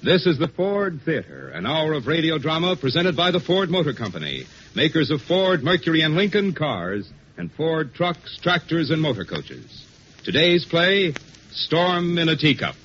This is the Ford Theater, an hour of radio drama presented by the Ford Motor Company, makers of Ford, Mercury, and Lincoln cars, and Ford trucks, tractors, and motor coaches. Today's play, Storm in a Teacup.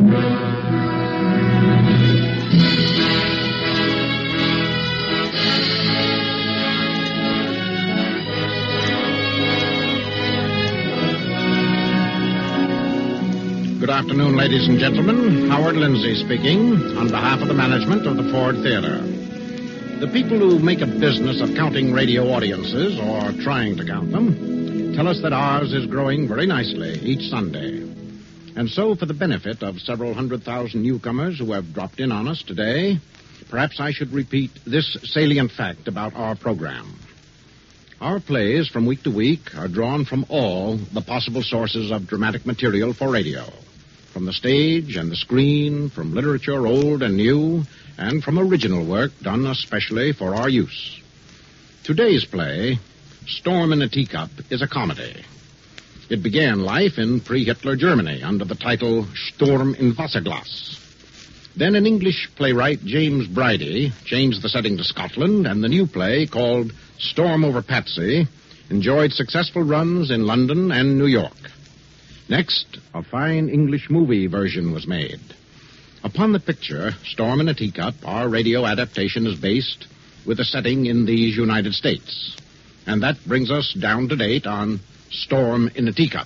Good afternoon, ladies and gentlemen. Howard Lindsay speaking on behalf of the management of the Ford Theater. The people who make a business of counting radio audiences, or trying to count them, tell us that ours is growing very nicely each Sunday. And so, for the benefit of several 100,000 newcomers who have dropped in on us today, perhaps I should repeat this salient fact about our program. Our plays from week to week are drawn from all the possible sources of dramatic material for radio. From the stage and the screen, from literature old and new, and from original work done especially for our use. Today's play, Storm in a Teacup, is a comedy. It began life in pre-Hitler Germany under the title Sturm in Wasserglas. Then an English playwright, James Bridie, changed the setting to Scotland, and the new play, called Storm over Patsy, enjoyed successful runs in London and New York. Next, a fine English movie version was made. Upon the picture, Storm in a Teacup, our radio adaptation is based with a setting in these United States. And that brings us down to date on Storm in a Teacup.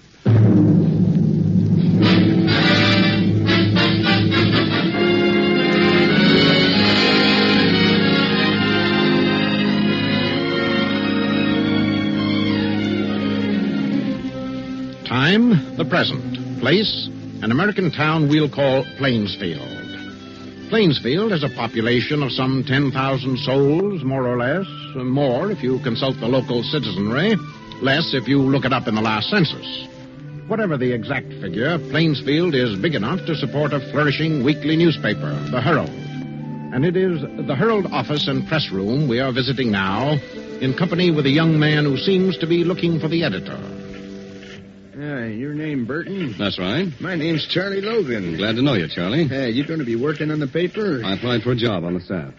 Time, the present. Place, an American town we'll call Plainsfield. Plainsfield has a population of some 10,000 souls, more or less. More if you consult the local citizenry. Less if you look it up in the last census. Whatever the exact figure, Plainsfield is big enough to support a flourishing weekly newspaper, the Herald. And it is the Herald office and press room we are visiting now, in company with a young man who seems to be looking for the editor. Your name Burton? That's right. My name's Charlie Logan. Glad to know you, Charlie. You going to be working on the paper? I applied for a job on the staff.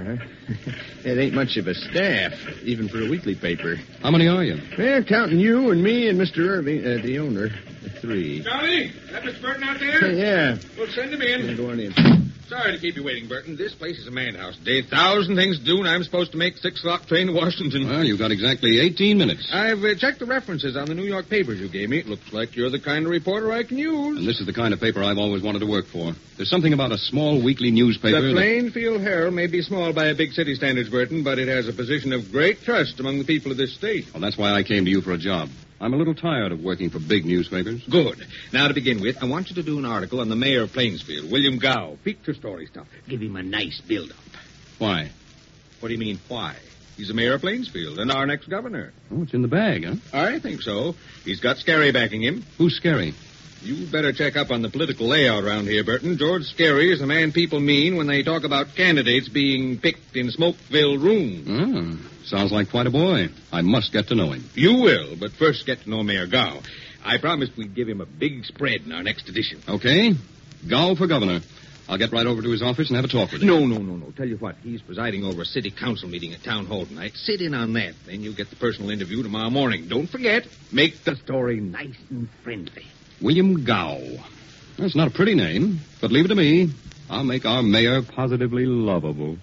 It ain't much of a staff, even for a weekly paper. How many are you? Well, counting you and me and Mr. Irving, the owner, 3. Charlie, that Mr. Burton out there? Yeah. Well, send him in. Yeah, go on in. Sorry to keep you waiting, Burton. This place is a madhouse today. 1,000 things to do, and I'm supposed to make 6 o'clock train to Washington. Well, you've got exactly 18 minutes. I've checked the references on the New York papers you gave me. It looks like you're the kind of reporter I can use. And this is the kind of paper I've always wanted to work for. There's something about a small weekly newspaper... The Plainfield Herald may be small by a big city standards, Burton, but it has a position of great trust among the people of this state. Well, that's why I came to you for a job. I'm a little tired of working for big newspapers. Good. Now, to begin with, I want you to do an article on the mayor of Plainsfield, William Gow. Feature story stuff. Give him a nice build-up. Why? What do you mean, why? He's the mayor of Plainsfield and our next governor. Oh, it's in the bag, huh? I think so. He's got Scarry backing him. Who's Scarry? You better check up on the political layout around here, Burton. George Scarry is the man people mean when they talk about candidates being picked in smoke-filled rooms. Sounds like quite a boy. I must get to know him. You will, but first get to know Mayor Gow. I promised we'd give him a big spread in our next edition. Okay. Gow for governor. I'll get right over to his office and have a talk with him. No. Tell you what, he's presiding over a city council meeting at Town Hall tonight. Sit in on that. Then you'll get the personal interview tomorrow morning. Don't forget, make the story nice and friendly. William Gow. That's not a pretty name, but leave it to me. I'll make our mayor positively lovable.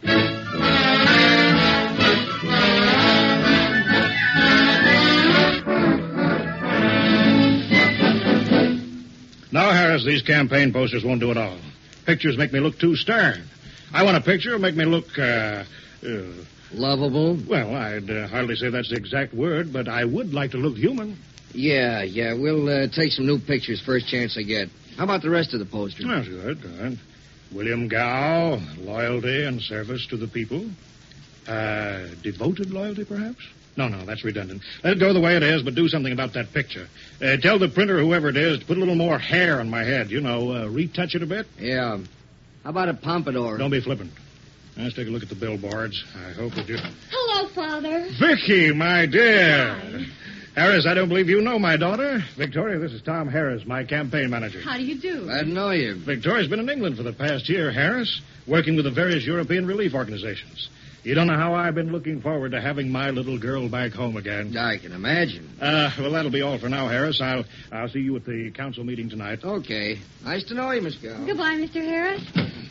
No, Harris, these campaign posters won't do it all. Pictures make me look too stern. I want a picture that'll make me look, lovable? Well, I'd hardly say that's the exact word, but I would like to look human. Yeah. We'll take some new pictures first chance I get. How about the rest of the poster? That's good. William Gow, loyalty and service to the people. Devoted loyalty, perhaps? No, that's redundant. Let it go the way it is, but do something about that picture. Tell the printer, whoever it is, to put a little more hair on my head. Retouch it a bit. Yeah. How about a pompadour? Don't be flippant. Let's take a look at the billboards. I hope that you... Hello, Father. Vicky, my dear. Hi. Harris, I don't believe you know my daughter. Victoria, this is Tom Harris, my campaign manager. How do you do? Glad to know you. Victoria's been in England for the past year, Harris, working with the various European relief organizations. You don't know how I've been looking forward to having my little girl back home again. I can imagine. Well, that'll be all for now, Harris. I'll see you at the council meeting tonight. Okay. Nice to know you, Miss Gow. Goodbye, Mr. Harris.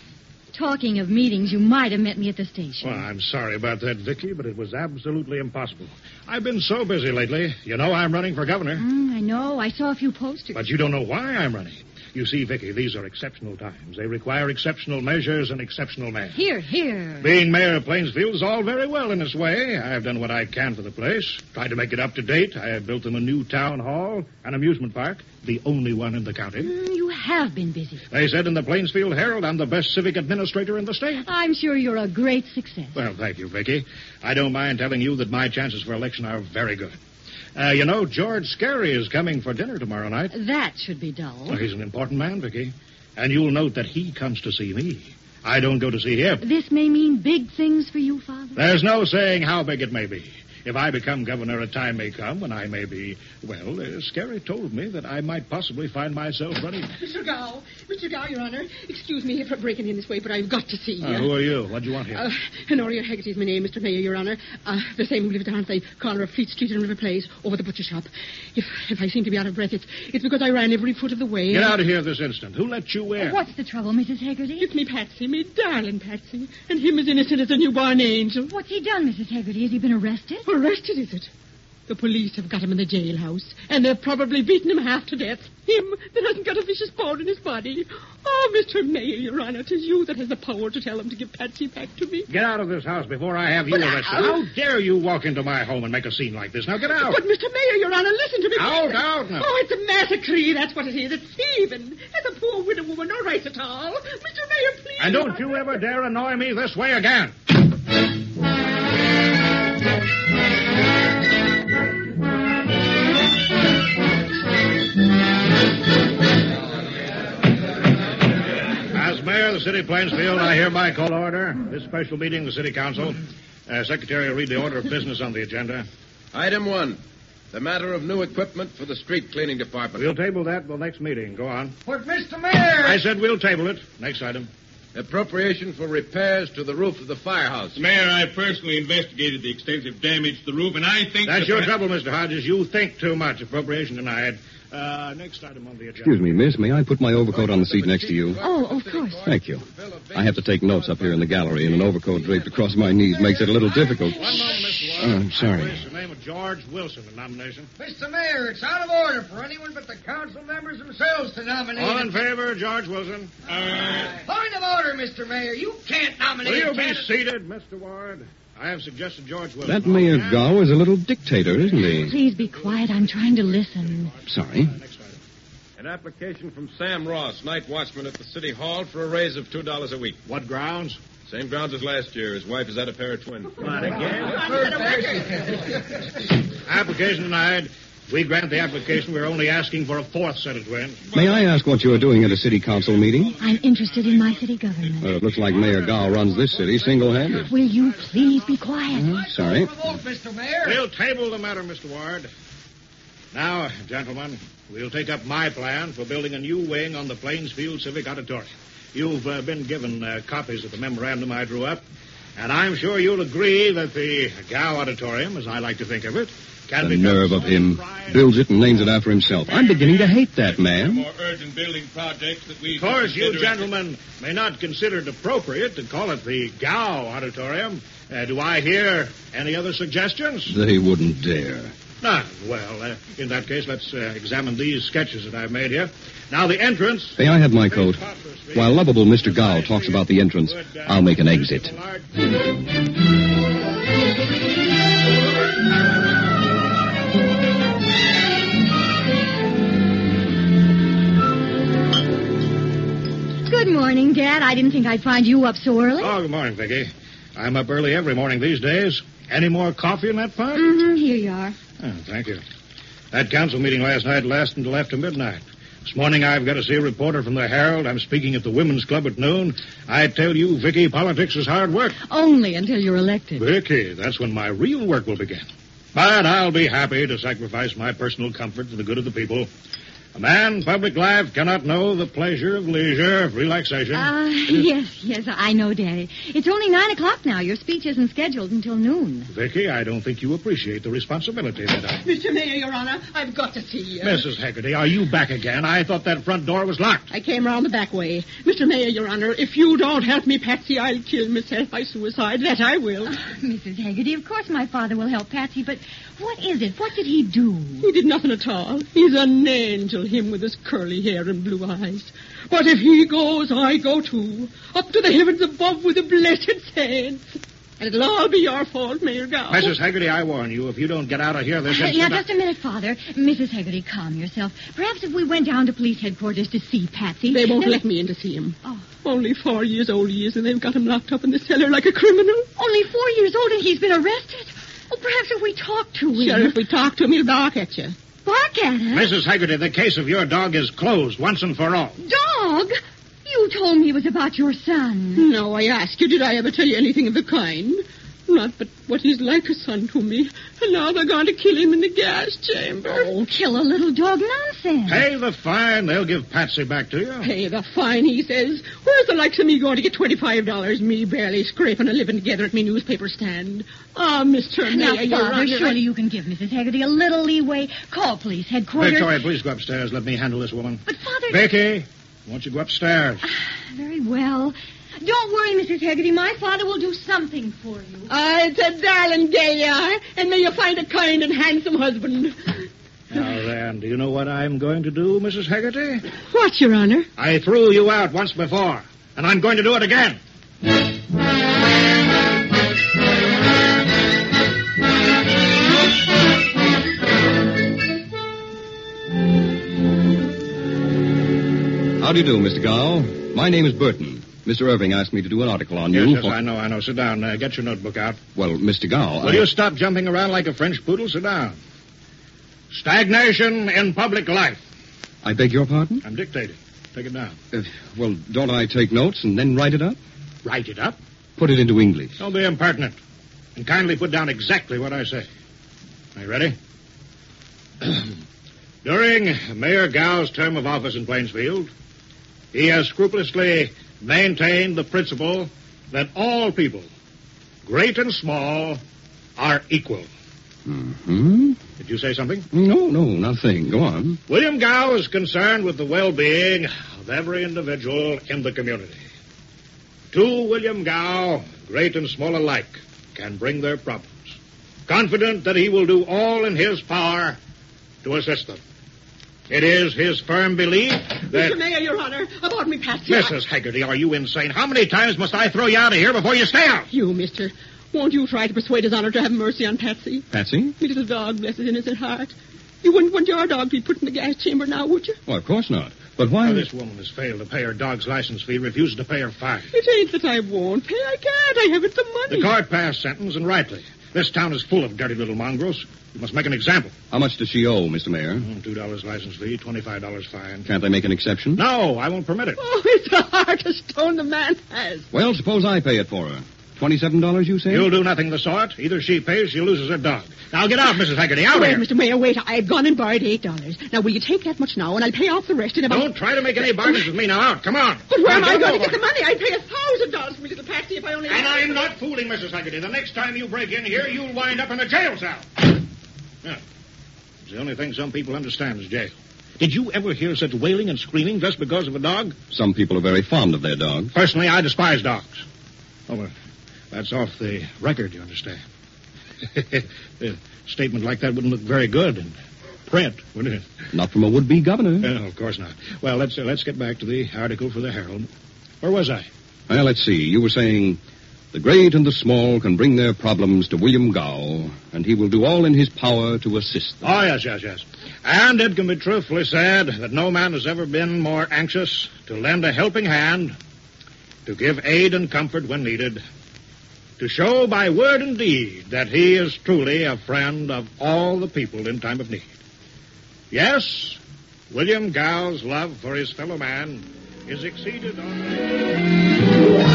Talking of meetings, you might have met me at the station. Well, I'm sorry about that, Vicky, but it was absolutely impossible. I've been so busy lately. You know I'm running for governor. I know. I saw a few posters. But you don't know why I'm running. You see, Vicky, these are exceptional times. They require exceptional measures and exceptional men. Here, here. Being mayor of Plainsfield is all very well in its way. I've done what I can for the place. Tried to make it up to date. I have built them a new town hall, an amusement park, the only one in the county. You have been busy. They said in the Plainsfield Herald I'm the best civic administrator in the state. I'm sure you're a great success. Well, thank you, Vicky. I don't mind telling you that my chances for election are very good. You know, George Scarry is coming for dinner tomorrow night. That should be dull. Well, he's an important man, Vicky. And you'll note that he comes to see me. I don't go to see him. This may mean big things for you, Father. There's no saying how big it may be. If I become governor, a time may come when I may be... Well, Scarry told me that I might possibly find myself running... Mr. Gow, Your Honor, excuse me for breaking in this way, but I've got to see you. Who are you? What do you want here? Honoria Hegarty is my name, Mr. Mayor, Your Honor. The same who lives down at the corner of Fleet Street and River Place, over the butcher shop. If I seem to be out of breath, it's because I ran every foot of the way. Get out of here this instant. Who let you in? What's the trouble, Mrs. Hegarty? It's me Patsy, me darling Patsy, and him as innocent as a newborn angel. What's he done, Mrs. Hegarty? Has he been arrested? Arrested, is it? The police have got him in the jailhouse, and they've probably beaten him half to death. Him that hasn't got a vicious bone in his body. Oh, Mr. Mayor, Your Honor, 'tis you that has the power to tell him to give Patsy back to me. Get out of this house before I have you arrested. How dare you walk into my home and make a scene like this? Now get out. But, Mr. Mayor, Your Honor, listen to me. Out now. Oh, it's a massacre, that's what it is. It's thieving. There's a poor widow woman, no rights at all. Mr. Mayor, please. And don't you ever dare annoy me this way again. As mayor of the city of Plainsfield, I hereby call to order this special meeting of the city council. Secretary will read the order of business on the agenda. Item 1, the matter of new equipment for the street cleaning department. We'll table that till next meeting. Go on. But, Mr. Mayor! I said we'll table it. Next item. Appropriation for repairs to the roof of the firehouse. Mayor, I personally investigated the extensive damage to the roof, and I think... That's your trouble, Mr. Hodges. You think too much. Appropriation denied. Next item on the agenda. Excuse me, miss. May I put my overcoat on the seat next to you? Oh, of course. Thank you. I have to take notes up here in the gallery, and an overcoat draped across my knees makes it a little difficult. One moment, Mr. Oh, I'm sorry. Place the name of George Wilson in nomination. Mr. Mayor, it's out of order for anyone but the council members themselves to nominate. All in favor, George Wilson? Point of order, Mr. Mayor. You can't nominate Will you a be candidate. seated, Mr. Ward? I have suggested George Wilson. That Mayor Gow is a little dictator, isn't he? Please be quiet. I'm trying to listen. Sorry. Next item. An application from Sam Ross, night watchman at the city hall, for a raise of $2 a week. What grounds? Same grounds as last year. His wife has had a pair of twins. Not again. Application denied. We grant the application. We're only asking for a fourth set of twins. May I ask what you're doing at a city council meeting? I'm interested in my city government. Well, it looks like Mayor Gow runs this city single-handed. Will you please be quiet? Sorry. Vote, Mr. Mayor. We'll table the matter, Mr. Ward. Now, gentlemen, we'll take up my plan for building a new wing on the Plainsfield Civic Auditorium. You've been given copies of the memorandum I drew up, and I'm sure you'll agree that the Gow Auditorium, as I like to think of it, can The become nerve of so him. pride- Builds it and names it after himself. I'm beginning to hate that man. More urgent building projects that we... Of course, you consider- gentlemen may not consider it appropriate to call it the Gow Auditorium. Do I hear any other suggestions? They wouldn't dare. None. Well, in that case, let's examine these sketches that I've made here. Now, the entrance... May I have my coat? While lovable Mr. Gow talks about the entrance, I'll make an exit. Good morning, Dad. I didn't think I'd find you up so early. Oh, good morning, Vicky. I'm up early every morning these days. Any more coffee in that pot? Mm-hmm. Here you are. Oh, thank you. That council meeting last night lasted until after midnight. This morning I've got to see a reporter from the Herald. I'm speaking at the Women's Club at noon. I tell you, Vicky, politics is hard work. Only until you're elected. Vicky, that's when my real work will begin. But I'll be happy to sacrifice my personal comfort for the good of the people. A man in public life cannot know the pleasure of leisure, relaxation. Yes, I know, Daddy. It's only 9 o'clock now. Your speech isn't scheduled until noon. Vicky, I don't think you appreciate the responsibility that I... Mr. Mayor, Your Honor, I've got to see you. Mrs. Haggerty, are you back again? I thought that front door was locked. I came round the back way. Mr. Mayor, Your Honor, if you don't help me, Patsy, I'll kill myself by suicide. That I will. Mrs. Haggerty, of course my father will help Patsy, but what is it? What did he do? He did nothing at all. He's an angel, him with his curly hair and blue eyes. But if he goes, I go too. Up to the heavens above with the blessed saints. And it'll all be your fault, Mayor Gow. Mrs. Haggerty, I warn you, if you don't get out of here this instant... Now, just a minute, Father. Mrs. Haggerty, calm yourself. Perhaps if we went down to police headquarters to see Patsy... They won't let me in to see him. Oh. Only 4 years old he is, and they've got him locked up in the cellar like a criminal. Only 4 years old, and he's been arrested? Oh, perhaps if we talk to him... Sure, if we talk to him, he'll bark at you. Bark at us? Mrs. Haggerty, the case of your dog is closed once and for all. Dog? You told me it was about your son. No, I ask you, did I ever tell you anything of the kind? Not but what he's like a son to me. And now they're going to kill him in the gas chamber. Oh, kill a little dog nonsense. Pay the fine. They'll give Patsy back to you. Pay the fine, he says. Where's the likes of me going to get $25? Me barely scraping a living together at me newspaper stand. Ah, Mr. Now, Mayor, Your Father, Honor, surely you can give Mrs. Haggerty a little leeway. Call police headquarters. Victoria, please go upstairs. Let me handle this woman. But, Father... Vicky, won't you go upstairs? Very well. Don't worry, Mrs. Haggerty. My father will do something for you. It's a darling day you are, and may you find a kind and handsome husband. Now then, do you know what I'm going to do, Mrs. Haggerty? What, Your Honor? I threw you out once before, and I'm going to do it again. How do you do, Mr. Gow? My name is Burton. Mr. Irving asked me to do an article on you. Yes, I know. Sit down. Get your notebook out. Well, Mr. Gow, Will you stop jumping around like a French poodle? Sit down. Stagnation in public life. I beg your pardon? I'm dictating. Take it down. Well, don't I take notes and then write it up? Write it up? Put it into English. Don't be impertinent. And kindly put down exactly what I say. Are you ready? During Mayor Gow's term of office in Plainsfield, he has scrupulously maintained the principle that all people, great and small, are equal. Mm-hmm. Did you say something? No, nothing. Go on. William Gow is concerned with the well-being of every individual in the community. To William Gow, great and small alike, can bring their problems, confident that he will do all in his power to assist them. It is his firm belief that... Mr. Mayor, Your Honor, about me, Patsy. Mrs. Haggerty, are you insane? How many times must I throw you out of here before you stay out? You, mister. Won't you try to persuade His Honor to have mercy on Patsy? Patsy? Me little dog, bless his innocent heart. You wouldn't want your dog to be put in the gas chamber now, would you? Well, of course not. But why... Now, this woman has failed to pay her dog's license fee, refuses to pay her fine. It ain't that I won't pay. I can't. I haven't the money. The court passed sentence, and rightly. This town is full of dirty little mongrels. You must make an example. How much does she owe, Mr. Mayor? $2 license fee, $25 fine. Can't they make an exception? No, I won't permit it. Oh, it's a heart of stone the man has. Well, suppose I pay it for her. $27, you say? You'll do nothing of the sort. Either she pays, she loses her dog. Now, get out, Mrs. Haggerty. Out Wait, here. Mr. Mayor, wait. I've gone and borrowed $8. Now, will you take that much now, and I'll pay off the rest in about... Don't try to make any bargains with me. Now, out. Come on. But where am I Now, going to over. get the money? I'd pay $1,000 for me little Patsy if I only... And I'm not fooling, Mrs. Haggerty. The next time you break in here, you'll wind up in a jail cell. Yeah. It's the only thing some people understand is jail. Did you ever hear such wailing and screaming just because of a dog? Some people are very fond of their dogs. Personally, I despise dogs. Oh, well, that's off the record, you understand. A statement like that wouldn't look very good in print, would it? Not from a would-be governor. No, of course not. Well, let's get back to the article for the Herald. Where was I? Well, let's see. You were saying the great and the small can bring their problems to William Gow, and he will do all in his power to assist them. Oh, yes. And it can be truthfully said that no man has ever been more anxious to lend a helping hand, to give aid and comfort when needed, to show by word and deed that he is truly a friend of all the people in time of need. Yes, William Gow's love for his fellow man is exceeded on...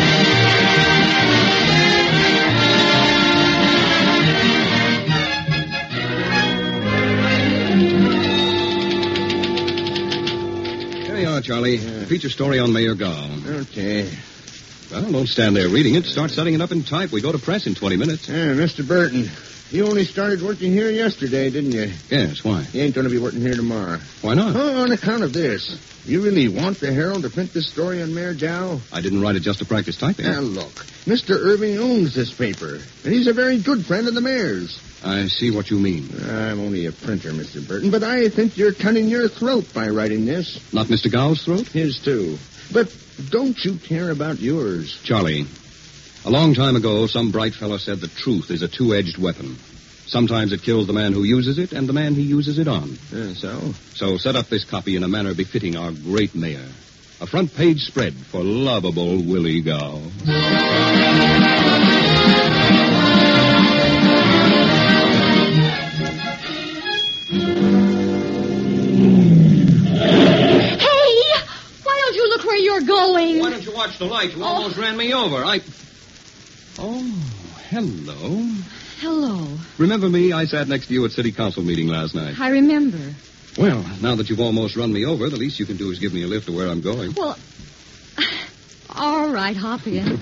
feature story on Mayor Gall. Okay. Well, don't stand there reading it. Start setting it up in type. We go to press in 20 minutes. Mr. Burton, you only started working here yesterday, didn't you? Yes, why? You ain't going to be working here tomorrow. Why not? Oh, on account of this. You really want the Herald to print this story on Mayor Gall? I didn't write it just to practice typing. Now, look. Mr. Irving owns this paper, and he's a very good friend of the mayor's. I see what you mean. I'm only a printer, Mr. Burton, but I think you're cutting your throat by writing this. Not Mr. Gall's throat? His, too. But don't you care about yours? Charlie, a long time ago, some bright fellow said that truth is a two-edged weapon. Sometimes it kills the man who uses it and the man he uses it on. So? So set up this copy in a manner befitting our great mayor. A front-page spread for lovable Willie Gall. Where you're going. Why don't you watch the light? You almost ran me over. Oh, hello. Hello. Remember me? I sat next to you at City Council meeting last night. I remember. Well, now that you've almost run me over, the least you can do is give me a lift to where I'm going. Well, all right, hop in.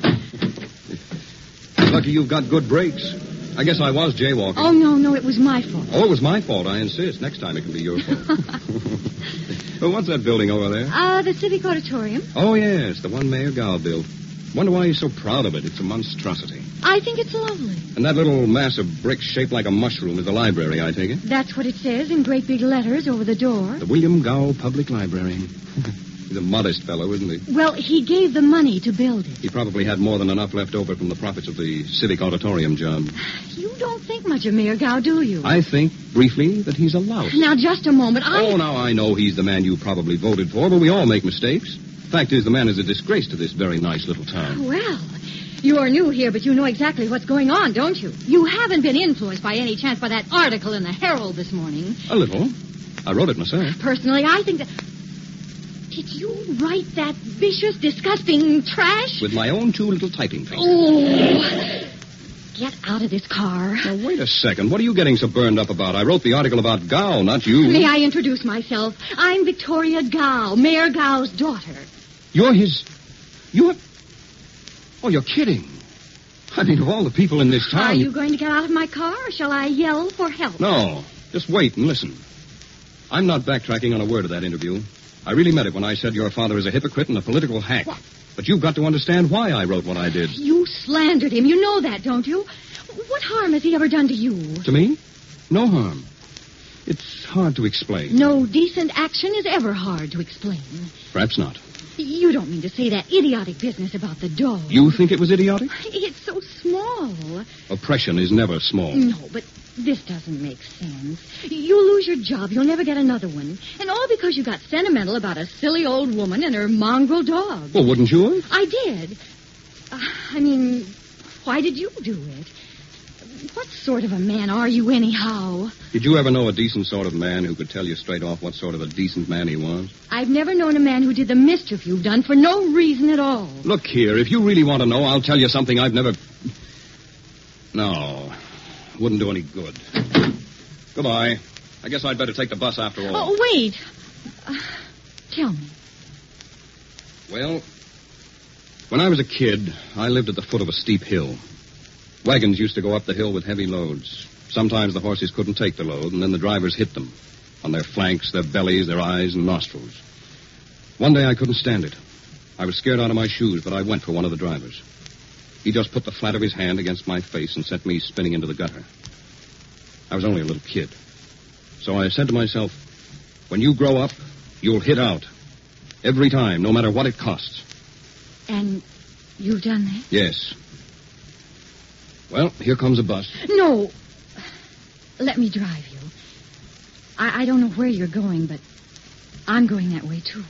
Lucky you've got good brakes. I guess I was jaywalking. Oh, no, it was my fault. Oh, it was my fault, I insist. Next time it can be your fault. Well, what's that building over there? The Civic Auditorium. Oh, yes, the one Mayor Gall built. Wonder why he's so proud of it. It's a monstrosity. I think it's lovely. And that little mass of bricks shaped like a mushroom is the library, I take it? That's what it says in great big letters over the door. The William Gall Public Library. He's a modest fellow, isn't he? Well, he gave the money to build it. He probably had more than enough left over from the profits of the Civic Auditorium job. You don't think much of Mayor Gall, do you? I think, briefly, that he's a louse. Now, just a moment. Oh, now I know he's the man you probably voted for, but we all make mistakes. Fact is, the man is a disgrace to this very nice little town. Well, you're new here, but you know exactly what's going on, don't you? You haven't been influenced by any chance by that article in the Herald this morning. A little. I wrote it myself. Personally, I think that... Did you write that vicious, disgusting trash? With my own two little typing fingers. Oh, get out of this car. Now, wait a second. What are you getting so burned up about? I wrote the article about Gall, not you. May I introduce myself? I'm Victoria Gall, Mayor Gall's daughter. You're his... You're... Oh, you're kidding. I mean, of all the people in this town... Are you going to get out of my car, or shall I yell for help? No. Just wait and listen. I'm not backtracking on a word of that interview. I really meant it when I said your father is a hypocrite and a political hack. What? But you've got to understand why I wrote what I did. You slandered him. You know that, don't you? What harm has he ever done to you? To me? No harm. It's hard to explain. No decent action is ever hard to explain. Perhaps not. You don't mean to say that idiotic business about the dog. You think it was idiotic? It's so small. Oppression is never small. No, but this doesn't make sense. You lose your job, you'll never get another one. And all because you got sentimental about a silly old woman and her mongrel dog. Well, wouldn't you have? I did. Why did you do it? What sort of a man are you, anyhow? Did you ever know a decent sort of man who could tell you straight off what sort of a decent man he was? I've never known a man who did the mischief you've done for no reason at all. Look here, if you really want to know, I'll tell you something I've never... No, wouldn't do any good. Goodbye. I guess I'd better take the bus after all. Oh, wait. Tell me. Well, when I was a kid, I lived at the foot of a steep hill. Wagons used to go up the hill with heavy loads. Sometimes the horses couldn't take the load, and then the drivers hit them. On their flanks, their bellies, their eyes, and nostrils. One day I couldn't stand it. I was scared out of my shoes, but I went for one of the drivers. He just put the flat of his hand against my face and sent me spinning into the gutter. I was only a little kid. So I said to myself, when you grow up, you'll hit out. Every time, no matter what it costs. And you've done that? Yes. Well, here comes a bus. No. Let me drive you. I don't know where you're going, but I'm going that way, too.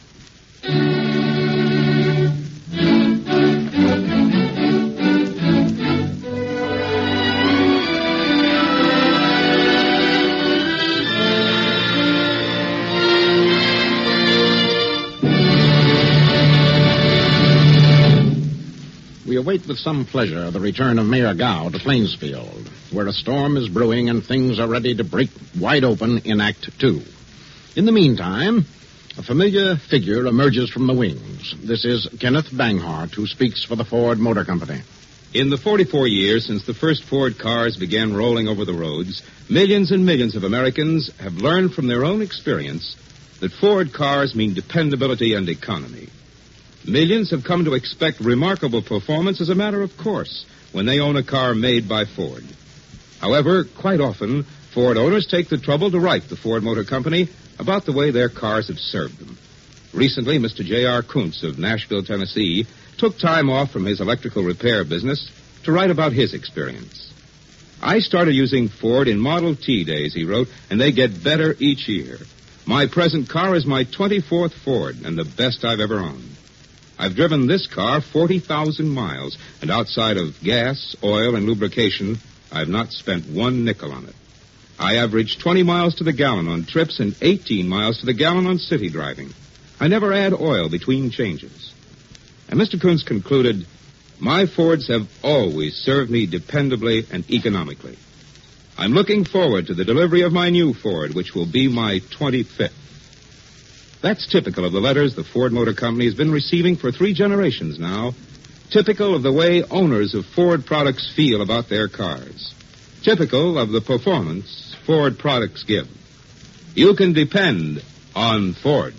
We await with some pleasure the return of Mayor Gall to Plainsfield, where a storm is brewing and things are ready to break wide open in Act 2. In the meantime, A familiar figure emerges from the wings. This is Kenneth Banghart, who speaks for the Ford Motor Company. In the 44 years since the first Ford cars began rolling over the roads, millions and millions of Americans have learned from their own experience that Ford cars mean dependability and economy. Millions have come to expect remarkable performance as a matter of course when they own a car made by Ford. However, quite often, Ford owners take the trouble to write the Ford Motor Company about the way their cars have served them. Recently, Mr. J.R. Kuntz of Nashville, Tennessee, took time off from his electrical repair business to write about his experience. I started using Ford in Model T days, he wrote, and they get better each year. My present car is my 24th Ford and the best I've ever owned. I've driven this car 40,000 miles, and outside of gas, oil, and lubrication, I've not spent one nickel on it. I average 20 miles to the gallon on trips and 18 miles to the gallon on city driving. I never add oil between changes. And Mr. Kuntz concluded, my Fords have always served me dependably and economically. I'm looking forward to the delivery of my new Ford, which will be my 25th. That's typical of the letters the Ford Motor Company has been receiving for 3 generations now. Typical of the way owners of Ford products feel about their cars. Typical of the performance Ford products give. You can depend on Ford.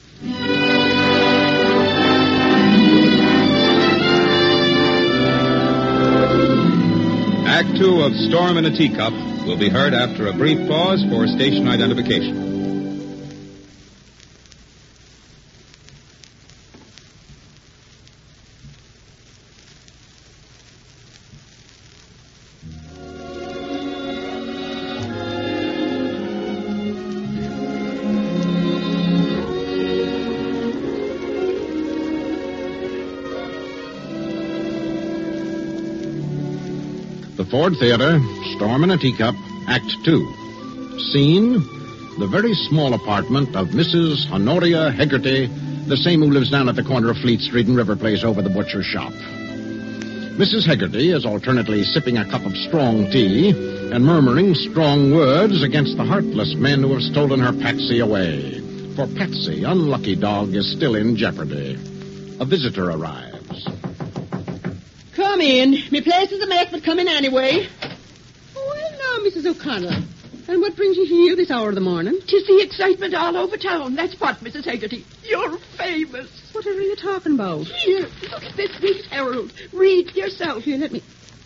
Act 2 of Storm in a Teacup will be heard after a brief pause for station identification. The Ford Theater, Storm in a Teacup, Act 2. Scene, the very small apartment of Mrs. Honoria Hegarty, the same who lives down at the corner of Fleet Street and River Place over the butcher's shop. Mrs. Hegarty is alternately sipping a cup of strong tea and murmuring strong words against the heartless men who have stolen her Patsy away. For Patsy, unlucky dog, is still in jeopardy. A visitor arrives. Come in. Me place is a mess, but come in anyway. Well, now, Mrs. O'Connell. And what brings you here this hour of the morning? 'Tis the excitement all over town. That's what, Mrs. Hegarty. You're famous. What are you talking about? Here, look at this week's Herald. Read yourself. Here, let me...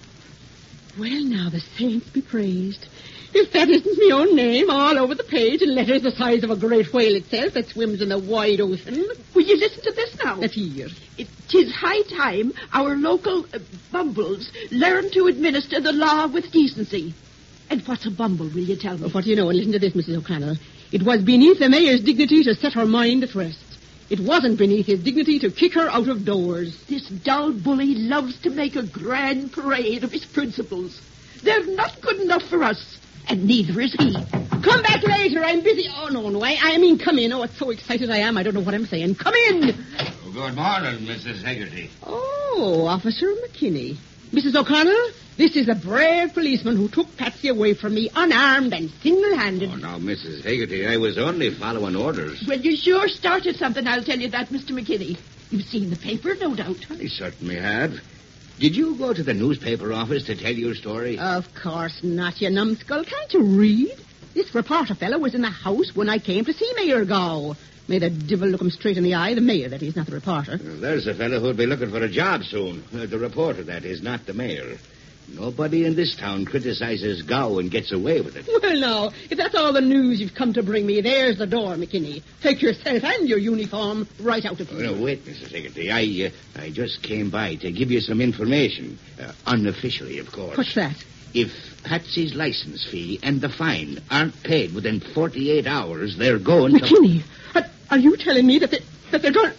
Well, now, the saints be praised. If that isn't my own name all over the page in letters the size of a great whale itself that swims in the wide ocean. Will you listen to this now? Let's hear. 'Tis high time our local bumbles learn to administer the law with decency. And what's a bumble, will you tell me? Well, what do you know? And listen to this, Mrs. O'Connell. It was beneath the mayor's dignity to set her mind at rest. It wasn't beneath his dignity to kick her out of doors. This dull bully loves to make a grand parade of his principles. They're not good enough for us. And neither is he. Come back later. I'm busy. Oh, no. I mean, come in. Oh, it's so excited I am. I don't know what I'm saying. Come in. Oh, good morning, Mrs. Hegarty. Oh, Officer McKinney. Mrs. O'Connell, this is a brave policeman who took Patsy away from me unarmed and single-handed. Oh, now, Mrs. Hegarty, I was only following orders. Well, you sure started something, I'll tell you that, Mr. McKinney. You've seen the paper, no doubt. I certainly have. Did you go to the newspaper office to tell your story? Of course not, you numbskull. Can't you read? This reporter fellow was in the house when I came to see Mayor Gow. May the devil look him straight in the eye. The mayor, that is, not the reporter. Well, there's a fellow who'll be looking for a job soon. The reporter, that is, not the mayor. Nobody in this town criticizes Gow and gets away with it. Well, now, if that's all the news you've come to bring me, there's the door, McKinney. Take yourself and your uniform right out of here. Oh, no, wait, Mrs. Hegarty. I just came by to give you some information. Unofficially, of course. What's that? If Patsy's license fee and the fine aren't paid within 48 hours, they're going McKinney, are you telling me that they're going...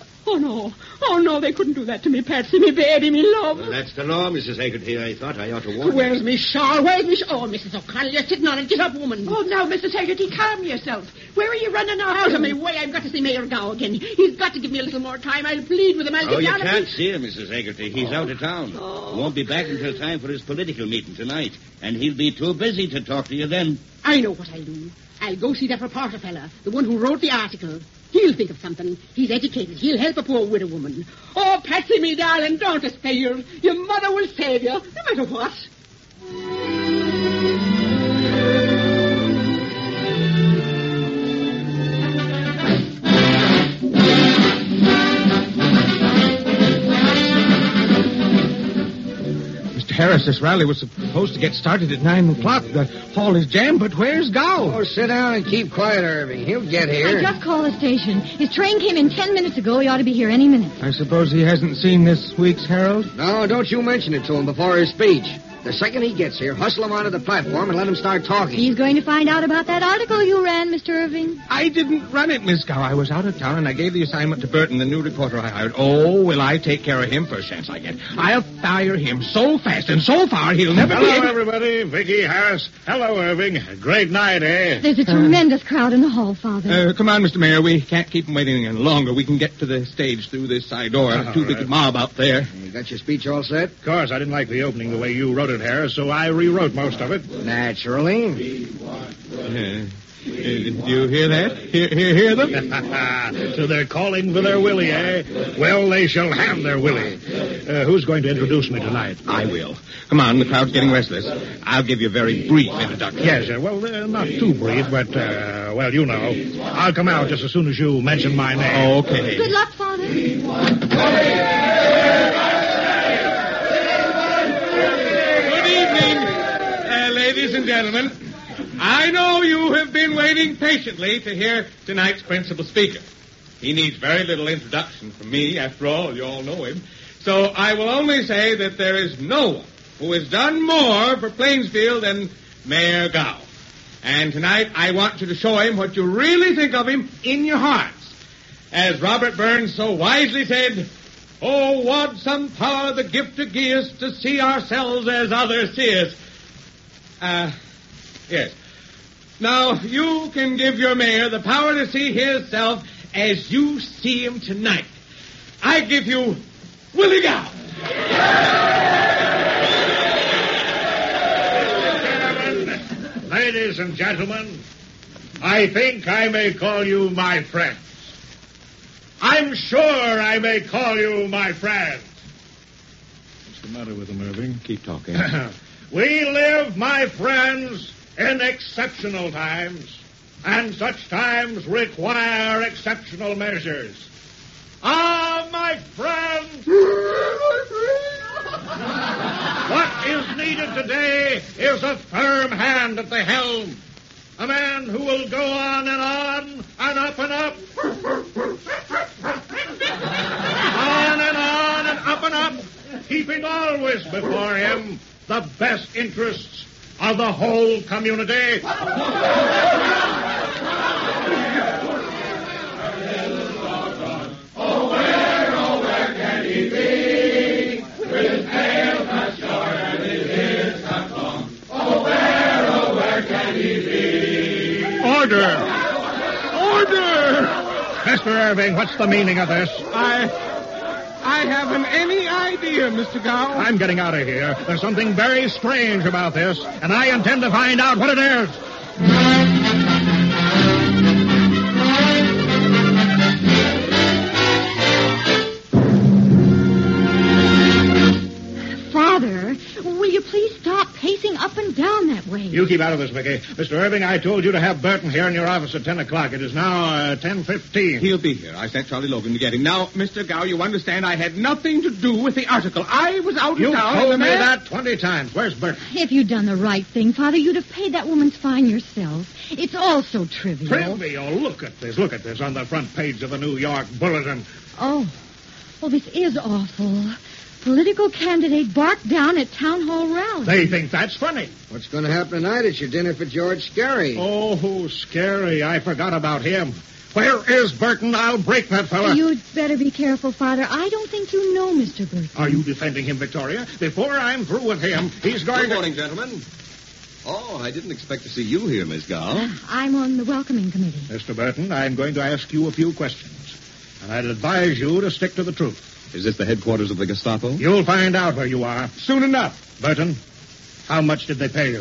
Oh, no, they couldn't do that to me, Patsy, me baby, me love. Well, that's the law, Mrs. Hegarty. I thought I ought to warn you. Where's me shawl? Where's me shawl? Oh, Mrs. O'Connell, you're sitting on it. Get up, woman. Oh, now, Mrs. Hegarty, calm yourself. Where are you running off? Out of my way. I've got to see Mayor Gow again. He's got to give me a little more time. I'll plead with him. I'll you can't see him, Mrs. Hegarty. He's out of town. He won't be back until time for his political meeting tonight. And he'll be too busy to talk to you then. I know what I'll do. I'll go see that reporter fella, the one who wrote the article. He'll think of something. He's educated. He'll help a poor widow woman. Oh, Patsy, me darling, don't despair. Your mother will save you, no matter what. Harris, this rally was supposed to get started at 9 o'clock. The hall is jammed, but where's Gow? Oh, sit down and keep quiet, Irving. He'll get here. I just called the station. His train came in 10 minutes ago. He ought to be here any minute. I suppose he hasn't seen this week's Herald? No, don't you mention it to him before his speech. The second he gets here, hustle him onto the platform and let him start talking. He's going to find out about that article you ran, Mr. Irving. I didn't run it, Miss Gow. I was out of town, and I gave the assignment to Burton, the new reporter I hired. Oh, will I take care of him first chance I get. I'll fire him so fast and so far he'll never be... Hello, everybody. Vicky Harris. Hello, Irving. Great night, eh? There's a tremendous crowd in the hall, Father. Come on, Mr. Mayor. We can't keep him waiting any longer. We can get to the stage through this side door. Too big a mob out there. You got your speech all set? Of course, I didn't like the opening the way you wrote it, Harris, so I rewrote most of it. Naturally. Do you hear that? Hear them? So they're calling for their Willie, eh? Well, they shall have their Willie. Who's going to introduce me tonight? I will. Come on, the crowd's getting restless. I'll give you a very brief introduction. Yes, well, not too brief, but, well, you know. I'll come out just as soon as you mention my name. Okay. Good luck, Father. Ladies and gentlemen, I know you have been waiting patiently to hear tonight's principal speaker. He needs very little introduction from me. After all, you all know him. So I will only say that there is no one who has done more for Plainsfield than Mayor Gow. And tonight I want you to show him what you really think of him in your hearts. As Robert Burns so wisely said, "Oh, what some power the gift to give us to see ourselves as others see us." Yes. Now, you can give your mayor the power to see himself as you see him tonight. I give you Willie Gow. Ladies and gentlemen, I think I may call you my friends. I'm sure I may call you my friends. What's the matter with him, Irving? Keep talking. We live, my friends, in exceptional times, and such times require exceptional measures. Ah, my friends! What is needed today is a firm hand at the helm. A man who will go on and up and up. On and up and up, keeping always before him the best interests of the whole community. Oh, where can he be? With his tail cut short and his ears cut long. Oh, where can he be? Order! Mr. Irving, what's the meaning of this? I haven't any idea, Mr. Gow. I'm getting out of here. There's something very strange about this, and I intend to find out what it is. Father, will you please stop pacing up and down that way? You keep out of this, Vicky. Mr. Irving, I told you to have Burton here in your office at 10 o'clock. It is now 10:15. He'll be here. I sent Charlie Logan to get him. Now, Mr. Gow, you understand I had nothing to do with the article. I was out of You town. told me that 20 times. Where's Burton? If you'd done the right thing, Father, you'd have paid that woman's fine yourself. It's all so trivial. Trivial. Look at this. Look at this on the front page of the New York Bulletin. Oh, this is awful. Political candidate barked down at town hall rally. They think that's funny. What's going to happen tonight at your dinner for George Scary? Oh, Scary. I forgot about him. Where is Burton? I'll break that fella. You'd better be careful, Father. I don't think you know Mr. Burton. Are you defending him, Victoria? Before I'm through with him, he's going Good morning, gentlemen. Oh, I didn't expect to see you here, Miss Gow. I'm on the welcoming committee. Mr. Burton, I'm going to ask you a few questions, and I'd advise you to stick to the truth. Is this the headquarters of the Gestapo? You'll find out where you are soon enough. Burton, how much did they pay you?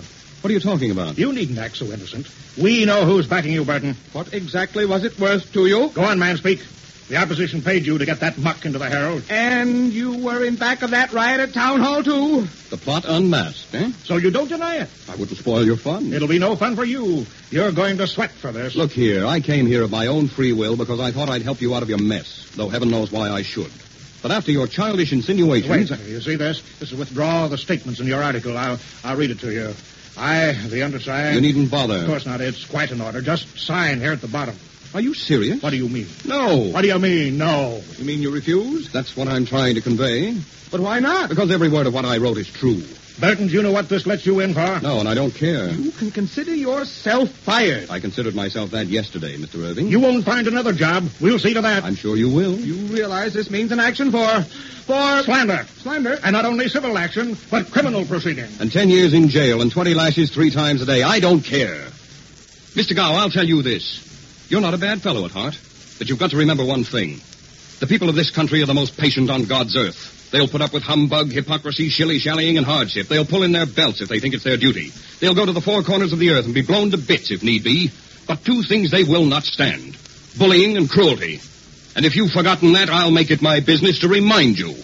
What are you talking about? You needn't act so innocent. We know who's backing you, Burton. What exactly was it worth to you? Go on, man, speak. The opposition paid you to get that muck into the Herald. And you were in back of that riot at Town Hall, too? The plot unmasked, eh? So you don't deny it? I wouldn't spoil your fun. It'll be no fun for you. You're going to sweat for this. Look here, I came here of my own free will because I thought I'd help you out of your mess, though heaven knows why I should. But after your childish insinuations... Wait a second. You see this? This is withdrawal of the statements in your article. I'll read it to you. I, the undersigned... You needn't bother. Of course not. It's quite an order. Just sign here at the bottom. Are you serious? What do you mean? No. What do you mean, no? You mean you refuse? That's what I'm trying to convey. But why not? Because every word of what I wrote is true. Burton, do you know what this lets you in for? No, and I don't care. You can consider yourself fired. I considered myself that yesterday, Mr. Irving. You won't find another job. We'll see to that. I'm sure you will. You realize this means an action for slander. Slander? And not only civil action, but criminal proceeding. And 10 years in jail and 20 lashes 3 times a day. I don't care. Mr. Gow, I'll tell you this. You're not a bad fellow at heart, but you've got to remember one thing. The people of this country are the most patient on God's earth. They'll put up with humbug, hypocrisy, shilly-shallying, and hardship. They'll pull in their belts if they think it's their duty. They'll go to the 4 corners of the earth and be blown to bits if need be. But 2 things they will not stand. Bullying and cruelty. And if you've forgotten that, I'll make it my business to remind you.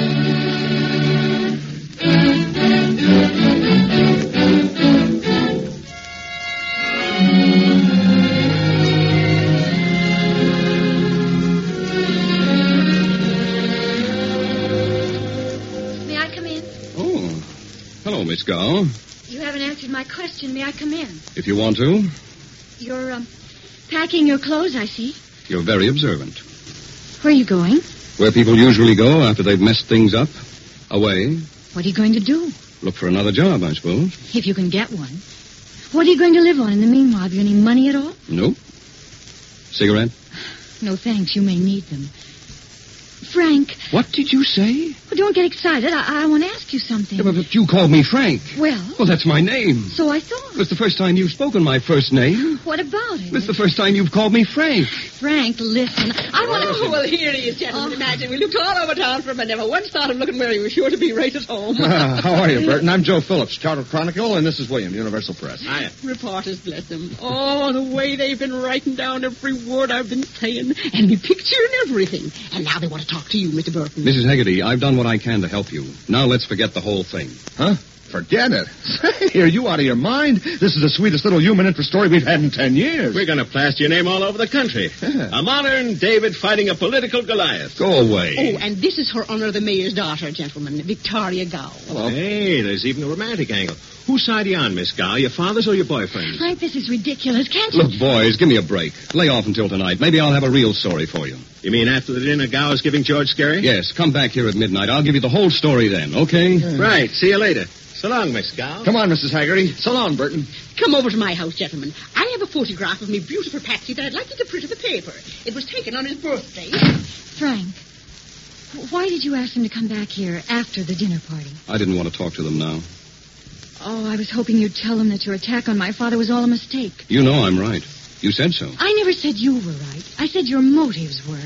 Hello, Miss Gow. You haven't answered my question. May I come in? If you want to. You're, packing your clothes, I see. You're very observant. Where are you going? Where people usually go after they've messed things up. Away. What are you going to do? Look for another job, I suppose. If you can get one. What are you going to live on in the meanwhile? Have you any money at all? Nope. Cigarette? No, thanks. You may need them. Frank. What did you say? Well, don't get excited. I want to ask you something. Yeah, but you called me Frank. Well, that's my name. So I thought. It was the first time you've spoken my first name. What about it? It's the first time you've called me Frank. Frank, listen. I want to... Oh, well, here he is, gentlemen. Imagine, we looked all over town for him and never once thought of looking where he was sure to be right at home. How are you, Burton? I'm Joe Phillips, Charter Chronicle, and this is William, Universal Press. Hiya. Reporters, bless them. Oh, the way they've been writing down every word I've been saying, and the picture and everything. And now they want to talk to you, Mr. Burton. Mrs. Haggerty, I've done what I can to help you. Now let's forget the whole thing. Huh? Forget it. Say, are you out of your mind? This is the sweetest little human interest story we've had in 10 years. We're going to plaster your name all over the country. A modern David fighting a political Goliath. Go away. Oh, and this is Her Honor the Mayor's daughter, gentlemen, Victoria Gow. Hello. Hey, there's even a romantic angle. Whose side are you on, Miss Gow? Your father's or your boyfriend's? Frank, this is ridiculous. Can't you... Look, boys, give me a break. Lay off until tonight. Maybe I'll have a real story for you. You mean after the dinner Gow is giving George Scary? Yes, come back here at midnight. I'll give you the whole story then, okay? Right. See you later. So long, Miss Gow. Come on, Mrs. Haggerty. So long, Burton. Come over to my house, gentlemen. I have a photograph of me beautiful Patsy that I'd like you to print in the paper. It was taken on his birthday. Frank, why did you ask them to come back here after the dinner party? I didn't want to talk to them now. Oh, I was hoping you'd tell them that your attack on my father was all a mistake. You know I'm right. You said so. I never said you were right. I said your motives were.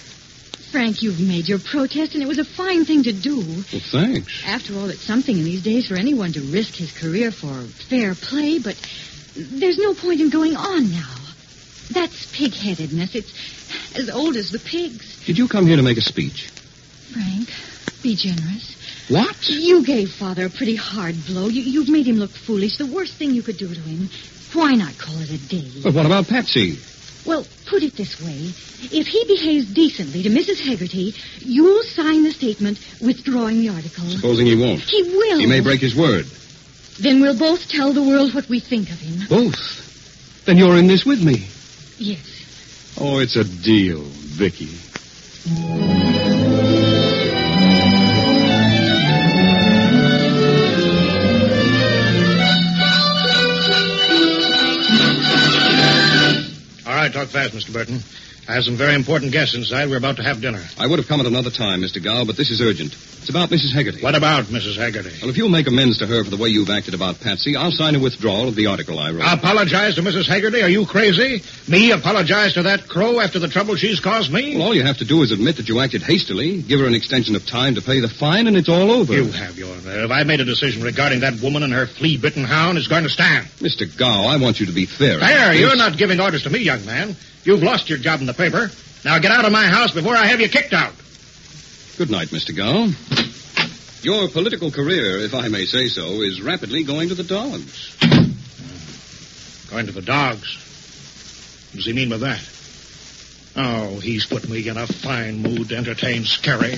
Frank, you've made your protest, and it was a fine thing to do. Well, thanks. After all, it's something in these days for anyone to risk his career for fair play, but there's no point in going on now. That's pig-headedness. It's as old as the pigs. Did you come here to make a speech? Frank, be generous. What? You gave Father a pretty hard blow. You've made him look foolish. The worst thing you could do to him. Why not call it a day? But what about Patsy? Well, put it this way. If he behaves decently to Mrs. Haggerty, you'll sign the statement withdrawing the article. Supposing he won't. He will. He may break his word. Then we'll both tell the world what we think of him. Both? Then you're in this with me? Yes. Oh, it's a deal, Vicky. All right, talk fast, Mr. Burton. I have some very important guests inside. We're about to have dinner. I would have come at another time, Mr. Gow, but this is urgent. It's about Mrs. Hegarty. What about Mrs. Hegarty? Well, if you'll make amends to her for the way you've acted about Patsy, I'll sign a withdrawal of the article I wrote. Apologize to Mrs. Hegarty? Are you crazy? Me apologize to that crow after the trouble she's caused me? Well, all you have to do is admit that you acted hastily, give her an extension of time to pay the fine, and it's all over. You have your nerve. I made a decision regarding that woman and her flea-bitten hound. It's going to stand. Mr. Gow, I want you to be fair. Fair? You're not giving orders to me, young man. You've lost your job in the paper. Now get out of my house before I have you kicked out. Good night, Mr. Gow. Your political career, if I may say so, is rapidly going to the dogs. Going to the dogs? What does he mean by that? Oh, he's put me in a fine mood to entertain Scary.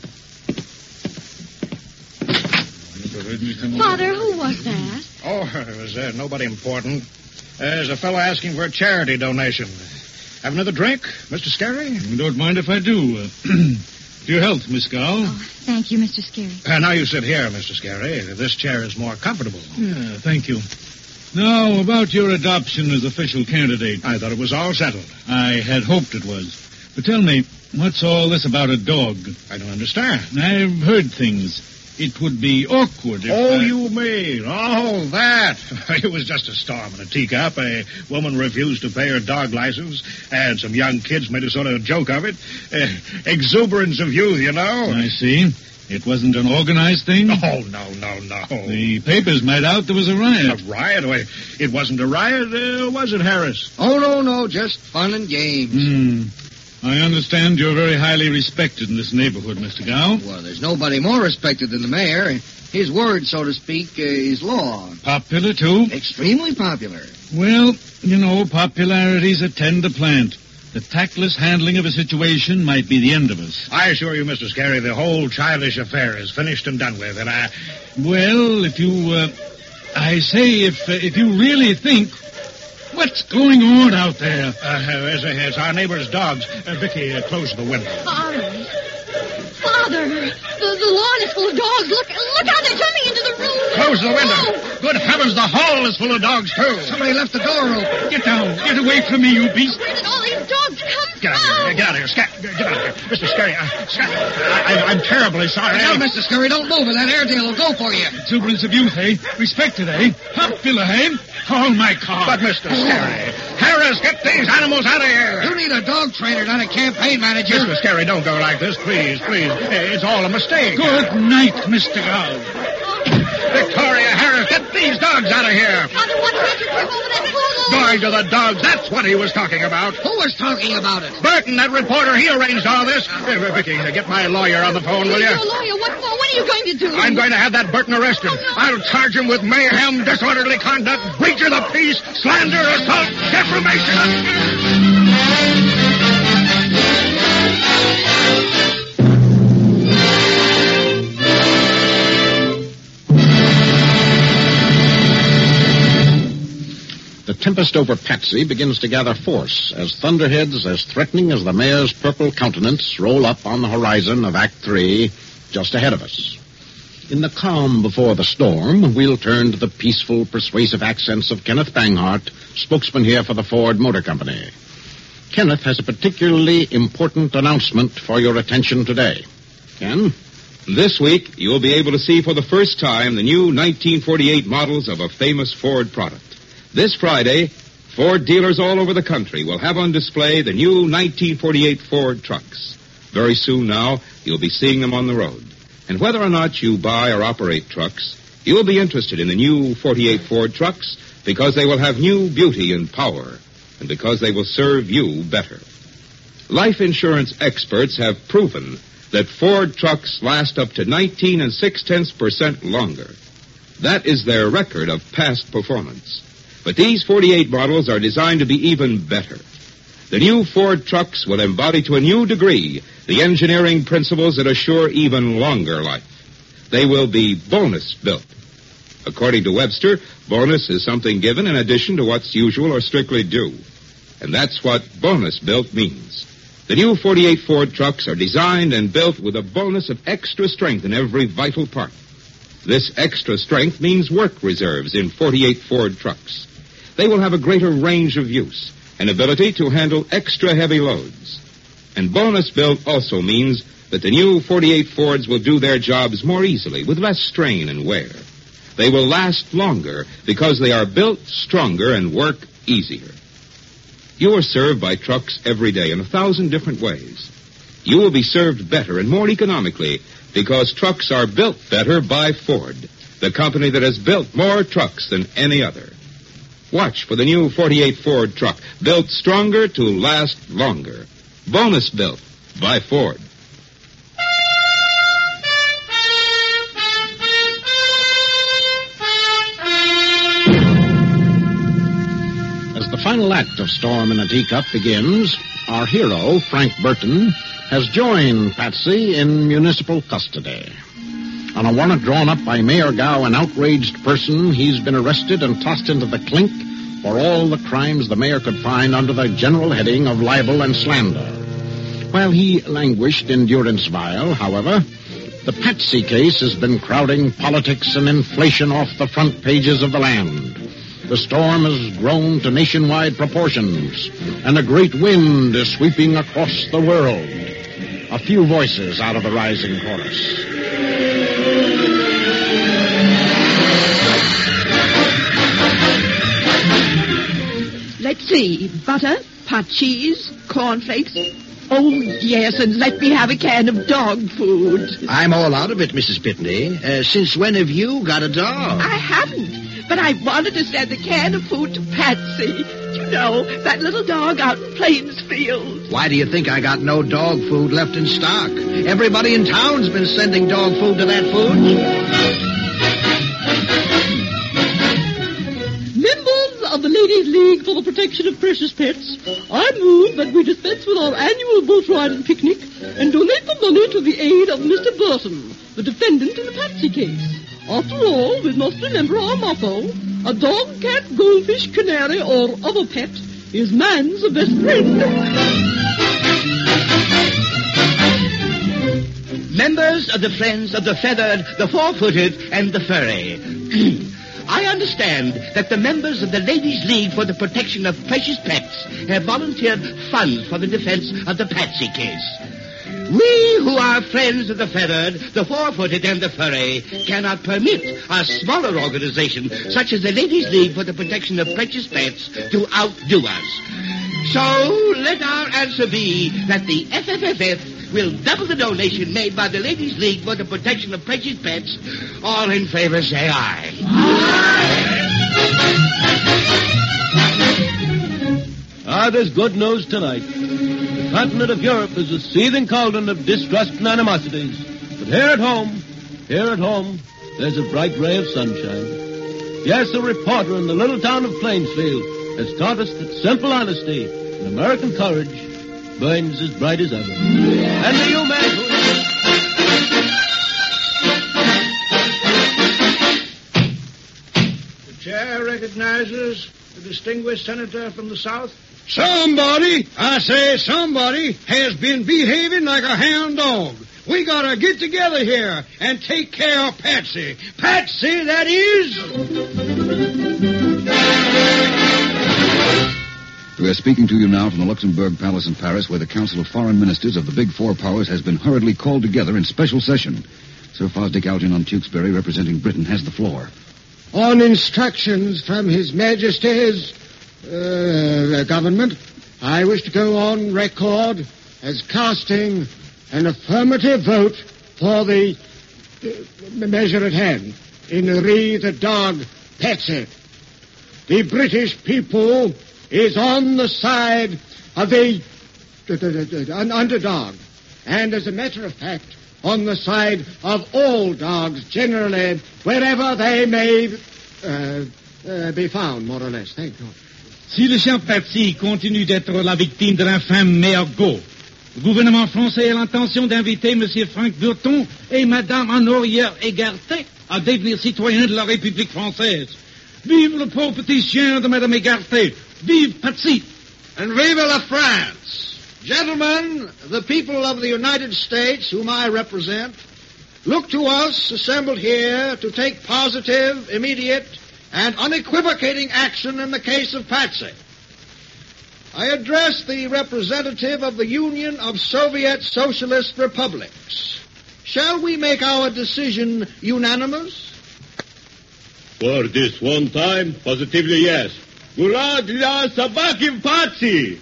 Father, who was that? Oh, it was nobody important. There's a fellow asking for a charity donation. Have another drink, Mr. Scary? Don't mind if I do. To your health, Miss Gow. Oh, thank you, Mr. Scary. Now you sit here, Mr. Scary. This chair is more comfortable. Yeah, thank you. Now, about your adoption as official candidate. I thought it was all settled. I had hoped it was. But tell me, what's all this about a dog? I don't understand. I've heard things. It would be awkward if you mean. Oh, that. It was just a storm in a teacup. A woman refused to pay her dog license, and some young kids made a sort of joke of it. Exuberance of youth, you know. I see. It wasn't an organized thing? Oh, no. The papers made out there was a riot. A riot? Wait, it wasn't a riot, was it, Harris? Oh, no, just fun and games. I understand you're very highly respected in this neighborhood, Mr. Gow. Well, there's nobody more respected than the mayor. His word, so to speak, is law. Popular, too? Extremely popular. Well, you know, popularity's a tender plant. The tactless handling of a situation might be the end of us. I assure you, Mr. Scary, the whole childish affair is finished and done with, and I... Well, if you... I say, if you really think... What's going on out there? It's our neighbor's dogs. Vicky, close the window. Father, the lawn is full of dogs. Look how they're jumping into the room. Close the window. Good heavens, the hall is full of dogs, too. Somebody left the door open. Get down. Get away from me, you beast. Where did all these dogs come from? Get out of here. Get out of here. Mr. Scary, I'm terribly sorry. Now, Mr. Scary, don't move, and that Airedale will go for you. Exuberance of youth, eh? Respected, eh? Popular, eh? Call my car. But, Mr. Scary, Harris, get these animals out of here. You need a dog trainer, not a campaign manager. Mr. Scary, don't go like this, please. It's all a mistake. Good night, Mr. Gow. Victoria, Harris, get these dogs out of here. Father, what hurt you over that poodle? Going to the dogs, that's what he was talking about. Who was talking about it? Burton, that reporter, he arranged all this. Vicky, get my lawyer on the phone, will you? Your lawyer, what for? What are you going to do? I'm going to have that Burton arrested. Oh, no. I'll charge him with mayhem, disorderly conduct, breach of the peace, slander, assault, defamation. The tempest over Patsy begins to gather force as thunderheads as threatening as the mayor's purple countenance roll up on the horizon of Act 3 just ahead of us. In the calm before the storm, we'll turn to the peaceful, persuasive accents of Kenneth Banghart, spokesman here for the Ford Motor Company. Kenneth has a particularly important announcement for your attention today. Ken? This week, you'll be able to see for the first time the new 1948 models of a famous Ford product. This Friday, Ford dealers all over the country will have on display the new 1948 Ford trucks. Very soon now, you'll be seeing them on the road. And whether or not you buy or operate trucks, you'll be interested in the new 48 Ford trucks because they will have new beauty and power, and because they will serve you better. Life insurance experts have proven that Ford trucks last up to 19 6/10% longer. That is their record of past performance. But these 48 models are designed to be even better. The new Ford trucks will embody to a new degree the engineering principles that assure even longer life. They will be bonus built. According to Webster, bonus is something given in addition to what's usual or strictly due. And that's what bonus built means. The new 48 Ford trucks are designed and built with a bonus of extra strength in every vital part. This extra strength means work reserves in 48 Ford trucks. They will have a greater range of use, an ability to handle extra heavy loads. And bonus built also means that the new 48 Fords will do their jobs more easily, with less strain and wear. They will last longer because they are built stronger and work easier. You are served by trucks every day in 1,000 different ways. You will be served better and more economically because trucks are built better by Ford, the company that has built more trucks than any other. Watch for the new 48 Ford truck, built stronger to last longer. Bonus built by Ford. As the final act of Storm in a Teacup begins, our hero, Frank Burton, has joined Patsy in municipal custody. On a warrant drawn up by Mayor Gow, an outraged person, he's been arrested and tossed into the clink for all the crimes the mayor could find under the general heading of libel and slander. While he languished in durance vile, however, the Patsy case has been crowding politics and inflation off the front pages of the land. The storm has grown to nationwide proportions, and a great wind is sweeping across the world. A few voices out of the rising chorus. Let's see. Butter, pot cheese, cornflakes. Oh, yes, and let me have a can of dog food. I'm all out of it, Mrs. Pitney. Since when have you got a dog? I haven't, but I wanted to send a can of food to Patsy. You know, that little dog out in Plainsfield. Why do you think I got no dog food left in stock? Everybody in town's been sending dog food to that food. Of the Ladies' League for the Protection of Precious Pets, I move that we dispense with our annual boat ride and picnic and donate the money to the aid of Mr. Burton, the defendant in the Patsy case. After all, we must remember our motto: a dog, cat, goldfish, canary, or other pet is man's best friend. Members of the Friends of the Feathered, the Four-Footed, and the Furry. I understand that the members of the Ladies' League for the Protection of Precious Pets have volunteered funds for the defense of the Patsy case. We who are friends of the feathered, the four-footed, and the furry cannot permit a smaller organization such as the Ladies' League for the Protection of Precious Pets to outdo us. So let our answer be that the FFFF will double the donation made by the Ladies' League for the Protection of Precious Pets. All in favor say aye. There's good news tonight. The continent of Europe is a seething cauldron of distrust and animosities. But here at home, there's a bright ray of sunshine. Yes, a reporter in the little town of Plainsfield has taught us that simple honesty and American courage burns as bright as ever. And the human... The chair recognizes the distinguished senator from the South. Somebody, I say somebody, has been behaving like a hound dog. We gotta get together here and take care of Patsy. Patsy, that is. We are speaking to you now from the Luxembourg Palace in Paris, where the Council of Foreign Ministers of the Big Four Powers has been hurriedly called together in special session. Sir Fosdick Algernon Tewkesbury, representing Britain, has the floor. On instructions from His Majesty's government, I wish to go on record as casting an affirmative vote for the measure at hand in re the dog Patsy. The British people is on the side of the underdog, and as a matter of fact, on the side of all dogs generally, wherever they may be found, more or less. Thank you. Si le cher Patsy continue d'être la victime de l'infâme maire Go, le gouvernement français a l'intention d'inviter M. Frank Burton et Mme Honorée Égarté à devenir citoyens de la République française. Vive le pauvre petit chien de Mme Égarté! Vive Patsy! And vive la France! Gentlemen, the people of the United States, whom I represent, look to us assembled here to take positive, immediate, and unequivocating action in the case of Patsy. I address the representative of the Union of Soviet Socialist Republics. Shall we make our decision unanimous? For this one time, positively yes. Gula dla sabakim patsy!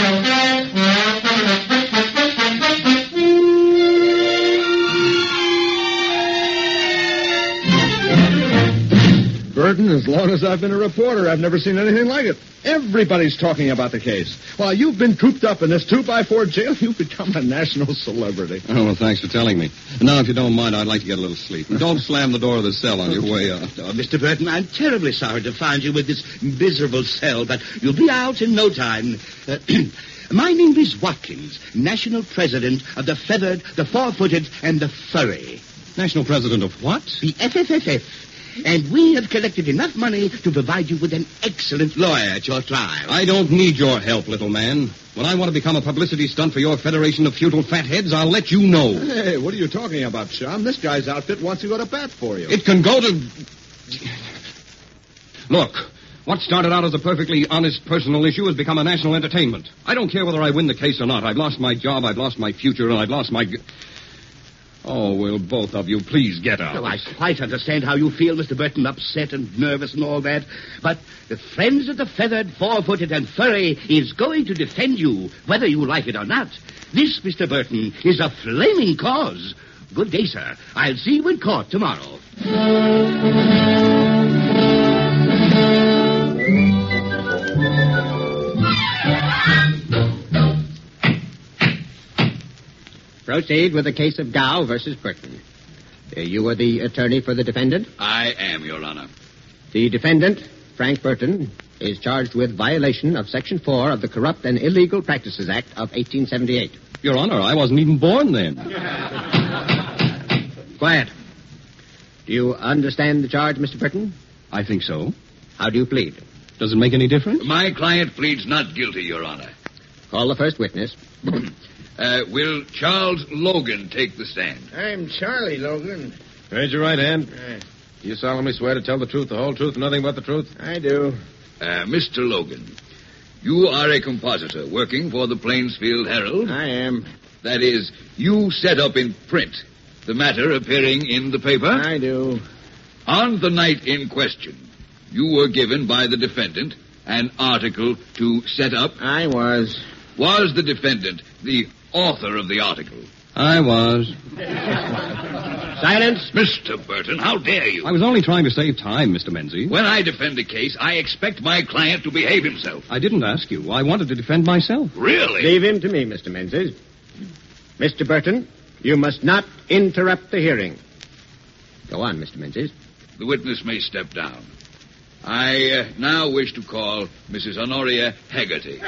Burton, as long as I've been a reporter, I've never seen anything like it. Everybody's talking about the case. While you've been cooped up in this 2x4 jail, you've become a national celebrity. Oh, well, thanks for telling me. Now, if you don't mind, I'd like to get a little sleep. And don't slam the door of the cell on your way out. Oh, Mr. Burton, I'm terribly sorry to find you with this miserable cell, but you'll be out in no time. My name is Watkins, National President of the Feathered, the Four-Footed, and the Furry. National President of what? The FFFF. And we have collected enough money to provide you with an excellent lawyer at your trial. I don't need your help, little man. When I want to become a publicity stunt for your Federation of Feudal Fatheads, I'll let you know. Hey, what are you talking about, Chum? This guy's outfit wants to go to bat for you. It can go to... Look, what started out as a perfectly honest personal issue has become a national entertainment. I don't care whether I win the case or not. I've lost my job, I've lost my future, and I've lost my... Oh, will both of you please get out? Oh, I quite understand how you feel, Mr. Burton, upset and nervous and all that. But the Friends of the Feathered, Four-Footed, and Furry is going to defend you, whether you like it or not. This, Mr. Burton, is a flaming cause. Good day, sir. I'll see you in court tomorrow. Proceed with the case of Gow versus Burton. You are the attorney for the defendant? I am, Your Honor. The defendant, Frank Burton, is charged with violation of Section 4 of the Corrupt and Illegal Practices Act of 1878. Your Honor, I wasn't even born then. Quiet. Do you understand the charge, Mr. Burton? I think so. How do you plead? Does it make any difference? My client pleads not guilty, Your Honor. Call the first witness. Will Charles Logan take the stand? I'm Charlie Logan. Raise your right hand. You solemnly swear to tell the truth, the whole truth, and nothing but the truth? I do. Mr. Logan, you are a compositor working for the Plainsfield Herald? I am. That is, you set up in print the matter appearing in the paper? I do. On the night in question, you were given by the defendant an article to set up? I was. Was the defendant the author of the article? I was. Silence. Mr. Burton, how dare you? I was only trying to save time, Mr. Menzies. When I defend a case, I expect my client to behave himself. I didn't ask you. I wanted to defend myself. Really? Leave him to me, Mr. Menzies. Mr. Burton, you must not interrupt the hearing. Go on, Mr. Menzies. The witness may step down. I now wish to call Mrs. Honoria Haggerty.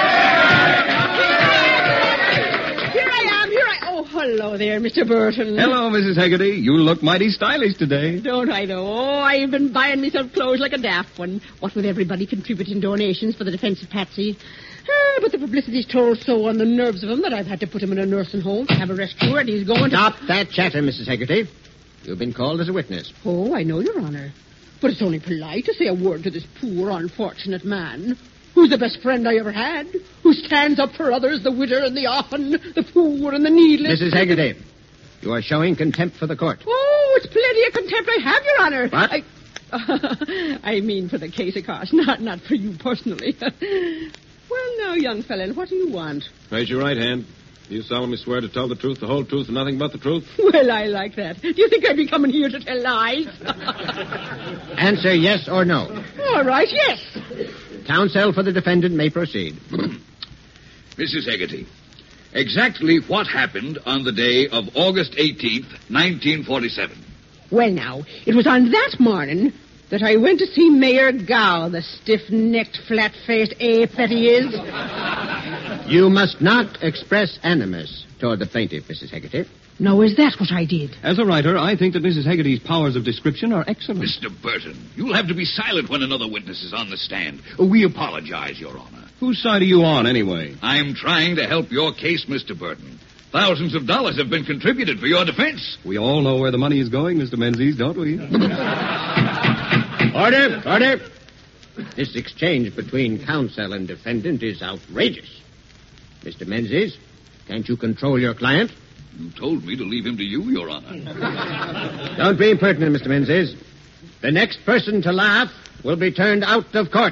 Oh, hello there, Mr. Burton. Hello, Mrs. Haggerty. You look mighty stylish today. Don't I, though? Oh, I've been buying myself clothes like a daft one. What with everybody contributing donations for the defense of Patsy. But the publicity's told so on the nerves of him that I've had to put him in a nursing home to have a rescuer, and he's going to... Stop that chatter, Mrs. Haggerty. You've been called as a witness. Oh, I know, Your Honor. But it's only polite to say a word to this poor, unfortunate man, who's the best friend I ever had, who stands up for others, the widow and the orphan, the poor and the needless. Mrs. Haggerty, you are showing contempt for the court. Oh, it's plenty of contempt I have, Your Honor. What? I mean for the case, of course, not for you personally. Well, now, young felon, what do you want? Raise your right hand. You solemnly swear to tell the truth, the whole truth, and nothing but the truth? Well, I like that. Do you think I'd be coming here to tell lies? Answer yes or no. All right, yes. Counsel for the defendant may proceed. Mrs. Haggerty, exactly what happened on the day of August 18th, 1947? Well, now, it was on that morning that I went to see Mayor Gow, the stiff-necked, flat-faced ape that he is. You must not express animus toward the plaintiff, Mrs. Haggerty. No, is that what I did? As a writer, I think that Mrs. Haggerty's powers of description are excellent. Mr. Burton, you'll have to be silent when another witness is on the stand. We apologize, Your Honor. Whose side are you on, anyway? I'm trying to help your case, Mr. Burton. Thousands of dollars have been contributed for your defense. We all know where the money is going, Mr. Menzies, don't we? Order! This exchange between counsel and defendant is outrageous. Mr. Menzies, can't you control your client? You told me to leave him to you, Your Honor. Don't be impertinent, Mr. Menzies. The next person to laugh will be turned out of court.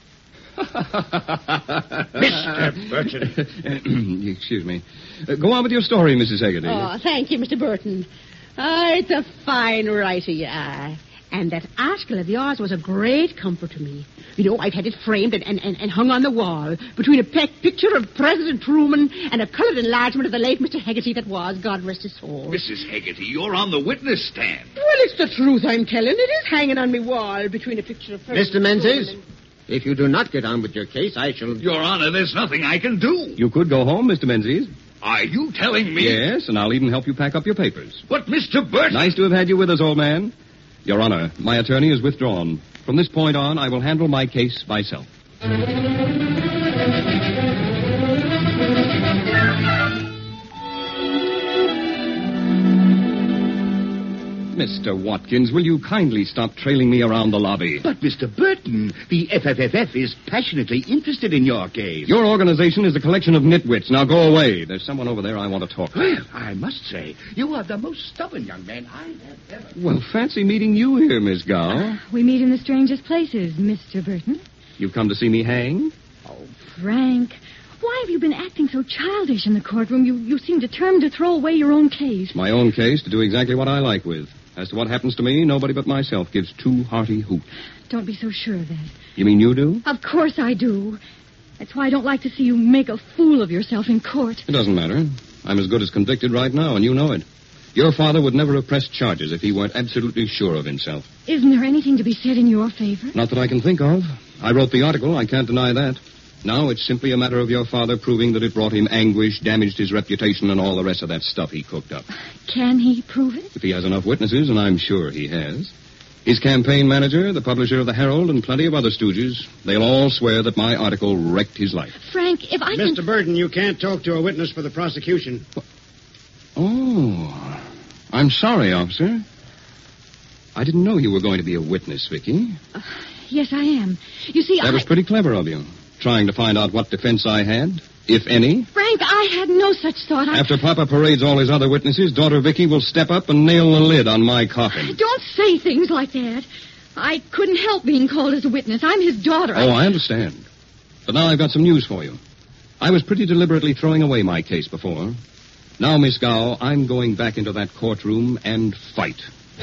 Mr. Burton. Excuse me. Go on with your story, Mrs. Haggerty. Oh, thank you, Mr. Burton. It's a fine writer you are. And that article of yours was a great comfort to me. You know, I've had it framed and hung on the wall between a picture of President Truman and a colored enlargement of the late Mr. Haggerty that was, God rest his soul. Mrs. Haggerty, you're on the witness stand. Well, it's the truth I'm telling. It is hanging on my wall between a picture of President Mr. Menzies, Truman if you do not get on with your case, I shall... Your Honor, there's nothing I can do. You could go home, Mr. Menzies. Are you telling me? Yes, and I'll even help you pack up your papers. But, Mr. Burton... Nice to have had you with us, old man. Your Honor, my attorney is withdrawn. From this point on, I will handle my case myself. Mr. Watkins, will you kindly stop trailing me around the lobby? But, Mr. Burton, the FFFF is passionately interested in your case. Your organization is a collection of nitwits. Now go away. There's someone over there I want to talk to. Well, I must say, you are the most stubborn young man I have ever... Well, fancy meeting you here, Miss Gow. We meet in the strangest places, Mr. Burton. You've come to see me hang? Oh, Frank, why have you been acting so childish in the courtroom? You seem determined to throw away your own case. My own case to do exactly what I like with. As to what happens to me, nobody but myself gives two hearty hoots. Don't be so sure of that. You mean you do? Of course I do. That's why I don't like to see you make a fool of yourself in court. It doesn't matter. I'm as good as convicted right now, and you know it. Your father would never have pressed charges if he weren't absolutely sure of himself. Isn't there anything to be said in your favor? Not that I can think of. I wrote the article. I can't deny that. Now it's simply a matter of your father proving that it brought him anguish, damaged his reputation, and all the rest of that stuff he cooked up. Can he prove it? If he has enough witnesses, and I'm sure he has. His campaign manager, the publisher of the Herald, and plenty of other stooges, they'll all swear that my article wrecked his life. Frank, if I Mr. Burton, you can't talk to a witness for the prosecution. Oh, I'm sorry, officer. I didn't know you were going to be a witness, Vicky. Yes, I am. You see, That was pretty clever of you. Trying to find out what defense I had, if any. Frank, I had no such thought. After Papa parades all his other witnesses, daughter Vicky will step up and nail the lid on my coffin. Don't say things like that. I couldn't help being called as a witness. I'm his daughter. Oh, I understand. But now I've got some news for you. I was pretty deliberately throwing away my case before. Now, Miss Gow, I'm going back into that courtroom and fight.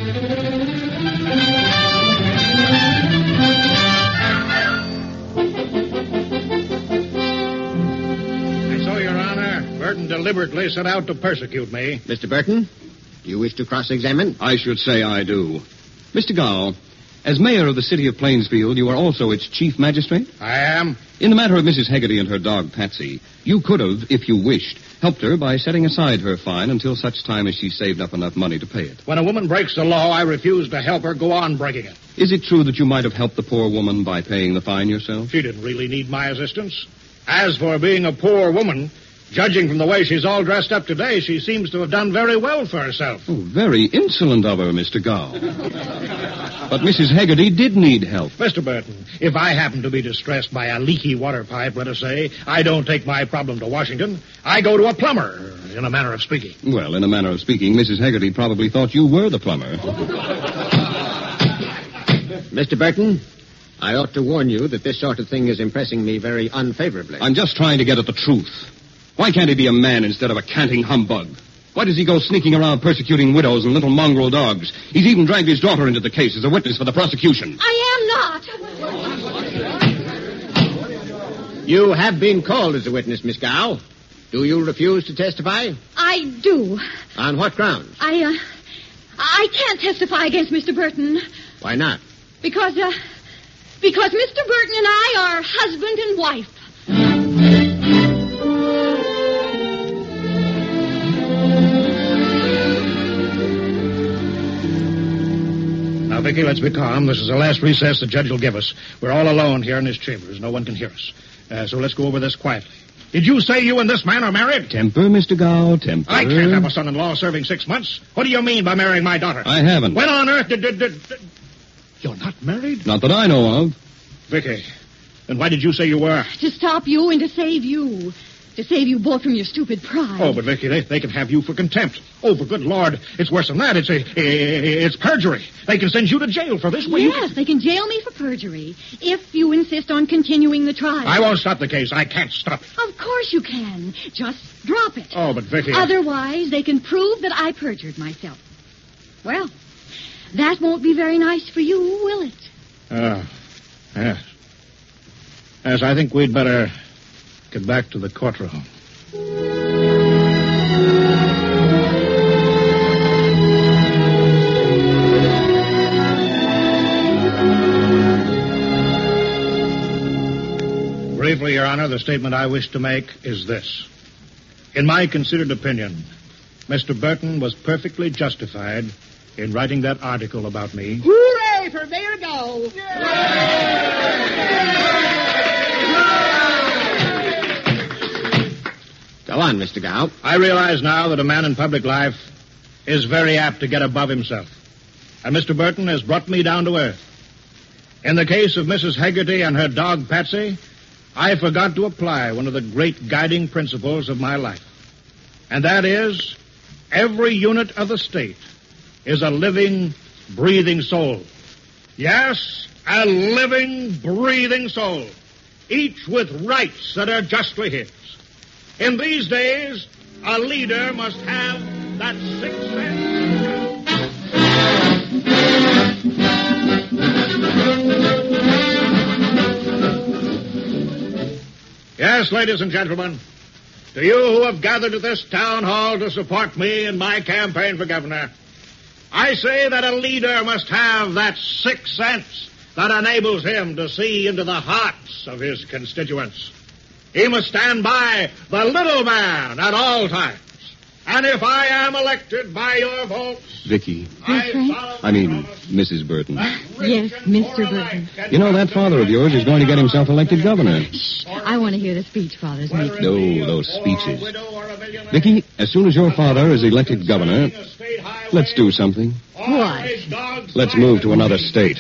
Burton deliberately set out to persecute me. Mr. Burton, you wish to cross-examine? I should say I do. Mr. Gow, as mayor of the city of Plainsfield, you are also its chief magistrate? I am. In the matter of Mrs. Haggerty and her dog, Patsy, you could have, if you wished, helped her by setting aside her fine until such time as she saved up enough money to pay it. When a woman breaks the law, I refuse to help her go on breaking it. Is it true that you might have helped the poor woman by paying the fine yourself? She didn't really need my assistance. As for being a poor woman, judging from the way she's all dressed up today, she seems to have done very well for herself. Oh, very insolent of her, Mr. Gow. But Mrs. Haggerty did need help. Mr. Burton, if I happen to be distressed by a leaky water pipe, let us say, I don't take my problem to Washington. I go to a plumber, in a manner of speaking. Well, in a manner of speaking, Mrs. Haggerty probably thought you were the plumber. Mr. Burton, I ought to warn you that this sort of thing is impressing me very unfavorably. I'm just trying to get at the truth. Why can't he be a man instead of a canting humbug? Why does he go sneaking around persecuting widows and little mongrel dogs? He's even dragged his daughter into the case as a witness for the prosecution. I am not. You have been called as a witness, Miss Gow. Do you refuse to testify? I do. On what grounds? I can't testify against Mr. Burton. Why not? Because Mr. Burton and I are husband and wife. Now, Vicky, let's be calm. This is the last recess the judge will give us. We're all alone here in his chambers. No one can hear us. So let's go over this quietly. Did you say you and this man are married? Temper, Mr. Gow, temper. I can't have a son-in-law serving 6 months. What do you mean by marrying my daughter? I haven't. When on earth did... You're not married? Not that I know of. Vicky, then why did you say you were? To stop you and to save you. To save you both from your stupid pride. Oh, but Vicky, they can have you for contempt. Oh, for good Lord, it's worse than that. It's perjury. They can send you to jail for this. Yes, they can jail me for perjury if you insist on continuing the trial. I won't stop the case. I can't stop it. Of course you can. Just drop it. Oh, but Vicky... Otherwise, they can prove that I perjured myself. Well, that won't be very nice for you, will it? Yes. Yes, I think we'd better get back to the courtroom. Briefly, Your Honor, the statement I wish to make is this. In my considered opinion, Mr. Burton was perfectly justified in writing that article about me. Hooray for Mayor Gow! Go on, Mr. Gow. I realize now that a man in public life is very apt to get above himself. And Mr. Burton has brought me down to earth. In the case of Mrs. Hegarty and her dog, Patsy, I forgot to apply one of the great guiding principles of my life. And that is, every unit of the state is a living, breathing soul. Yes, a living, breathing soul. Each with rights that are justly his. In these days, a leader must have that sixth sense. Yes, ladies and gentlemen, to you who have gathered at this town hall to support me in my campaign for governor, I say that a leader must have that sixth sense that enables him to see into the hearts of his constituents. He must stand by the little man at all times. And if I am elected by your votes... Vicky. Yes, I mean, Mrs. Burton. Yes, Mr. Burton. You know, that father of yours is going to get himself elected governor. Shh. I want to hear the speech Father's making. No, those speeches. Vicky, as soon as your father is elected governor, let's do something. What? Let's move to another state.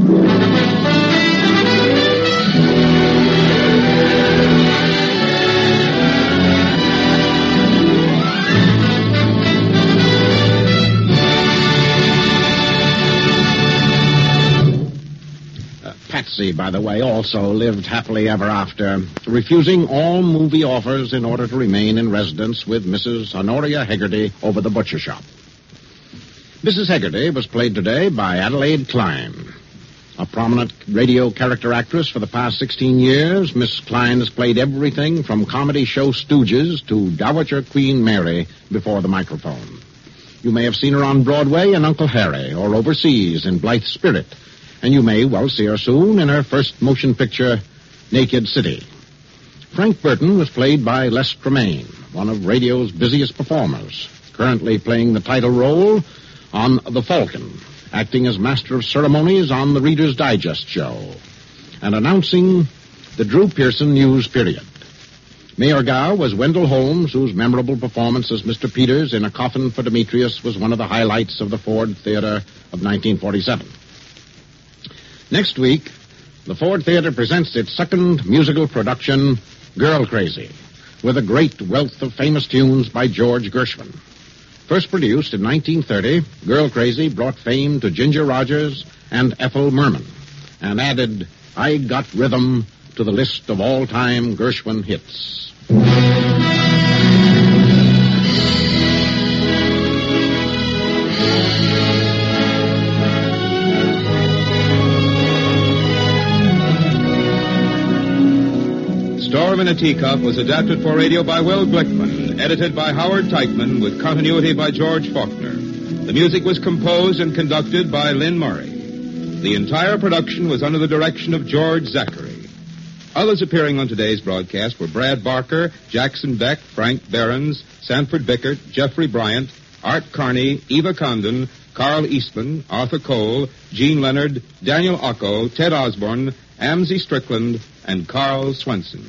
Patsy, by the way, also lived happily ever after, refusing all movie offers in order to remain in residence with Mrs. Honoria Hegarty over the butcher shop. Mrs. Hegarty was played today by Adelaide Klein. A prominent radio character actress for the past 16 years, Miss Klein has played everything from comedy show Stooges to Dowager Queen Mary before the microphone. You may have seen her on Broadway in Uncle Harry or overseas in Blythe Spirit. And you may well see her soon in her first motion picture, Naked City. Frank Burton was played by Les Tremaine, one of radio's busiest performers, currently playing the title role on The Falcon, acting as master of ceremonies on the Reader's Digest show, and announcing the Drew Pearson News Period. Mayor Gow was Wendell Holmes, whose memorable performance as Mr. Peters in A Coffin for Demetrius was one of the highlights of the Ford Theater of 1947. Next week, the Ford Theater presents its second musical production, Girl Crazy, with a great wealth of famous tunes by George Gershwin. First produced in 1930, Girl Crazy brought fame to Ginger Rogers and Ethel Merman, and added I Got Rhythm to the list of all-time Gershwin hits. Storm in a Teacup was adapted for radio by Will Glickman, edited by Howard Teichman, with continuity by George Faulkner. The music was composed and conducted by Lynn Murray. The entire production was under the direction of George Zachary. Others appearing on today's broadcast were Brad Barker, Jackson Beck, Frank Behrens, Sanford Bickert, Jeffrey Bryant, Art Carney, Eva Condon, Carl Eastman, Arthur Cole, Gene Leonard, Daniel Ocko, Ted Osborne, Amzie Strickland, and Carl Swenson.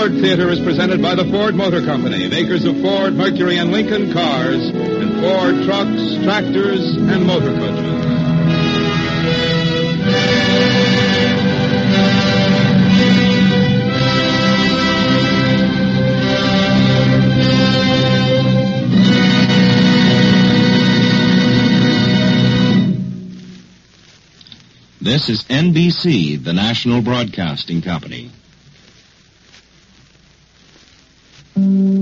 Ford Theater is presented by the Ford Motor Company, makers of Ford, Mercury, and Lincoln cars, and Ford trucks, tractors, and motor coaches. This is NBC, the National Broadcasting Company.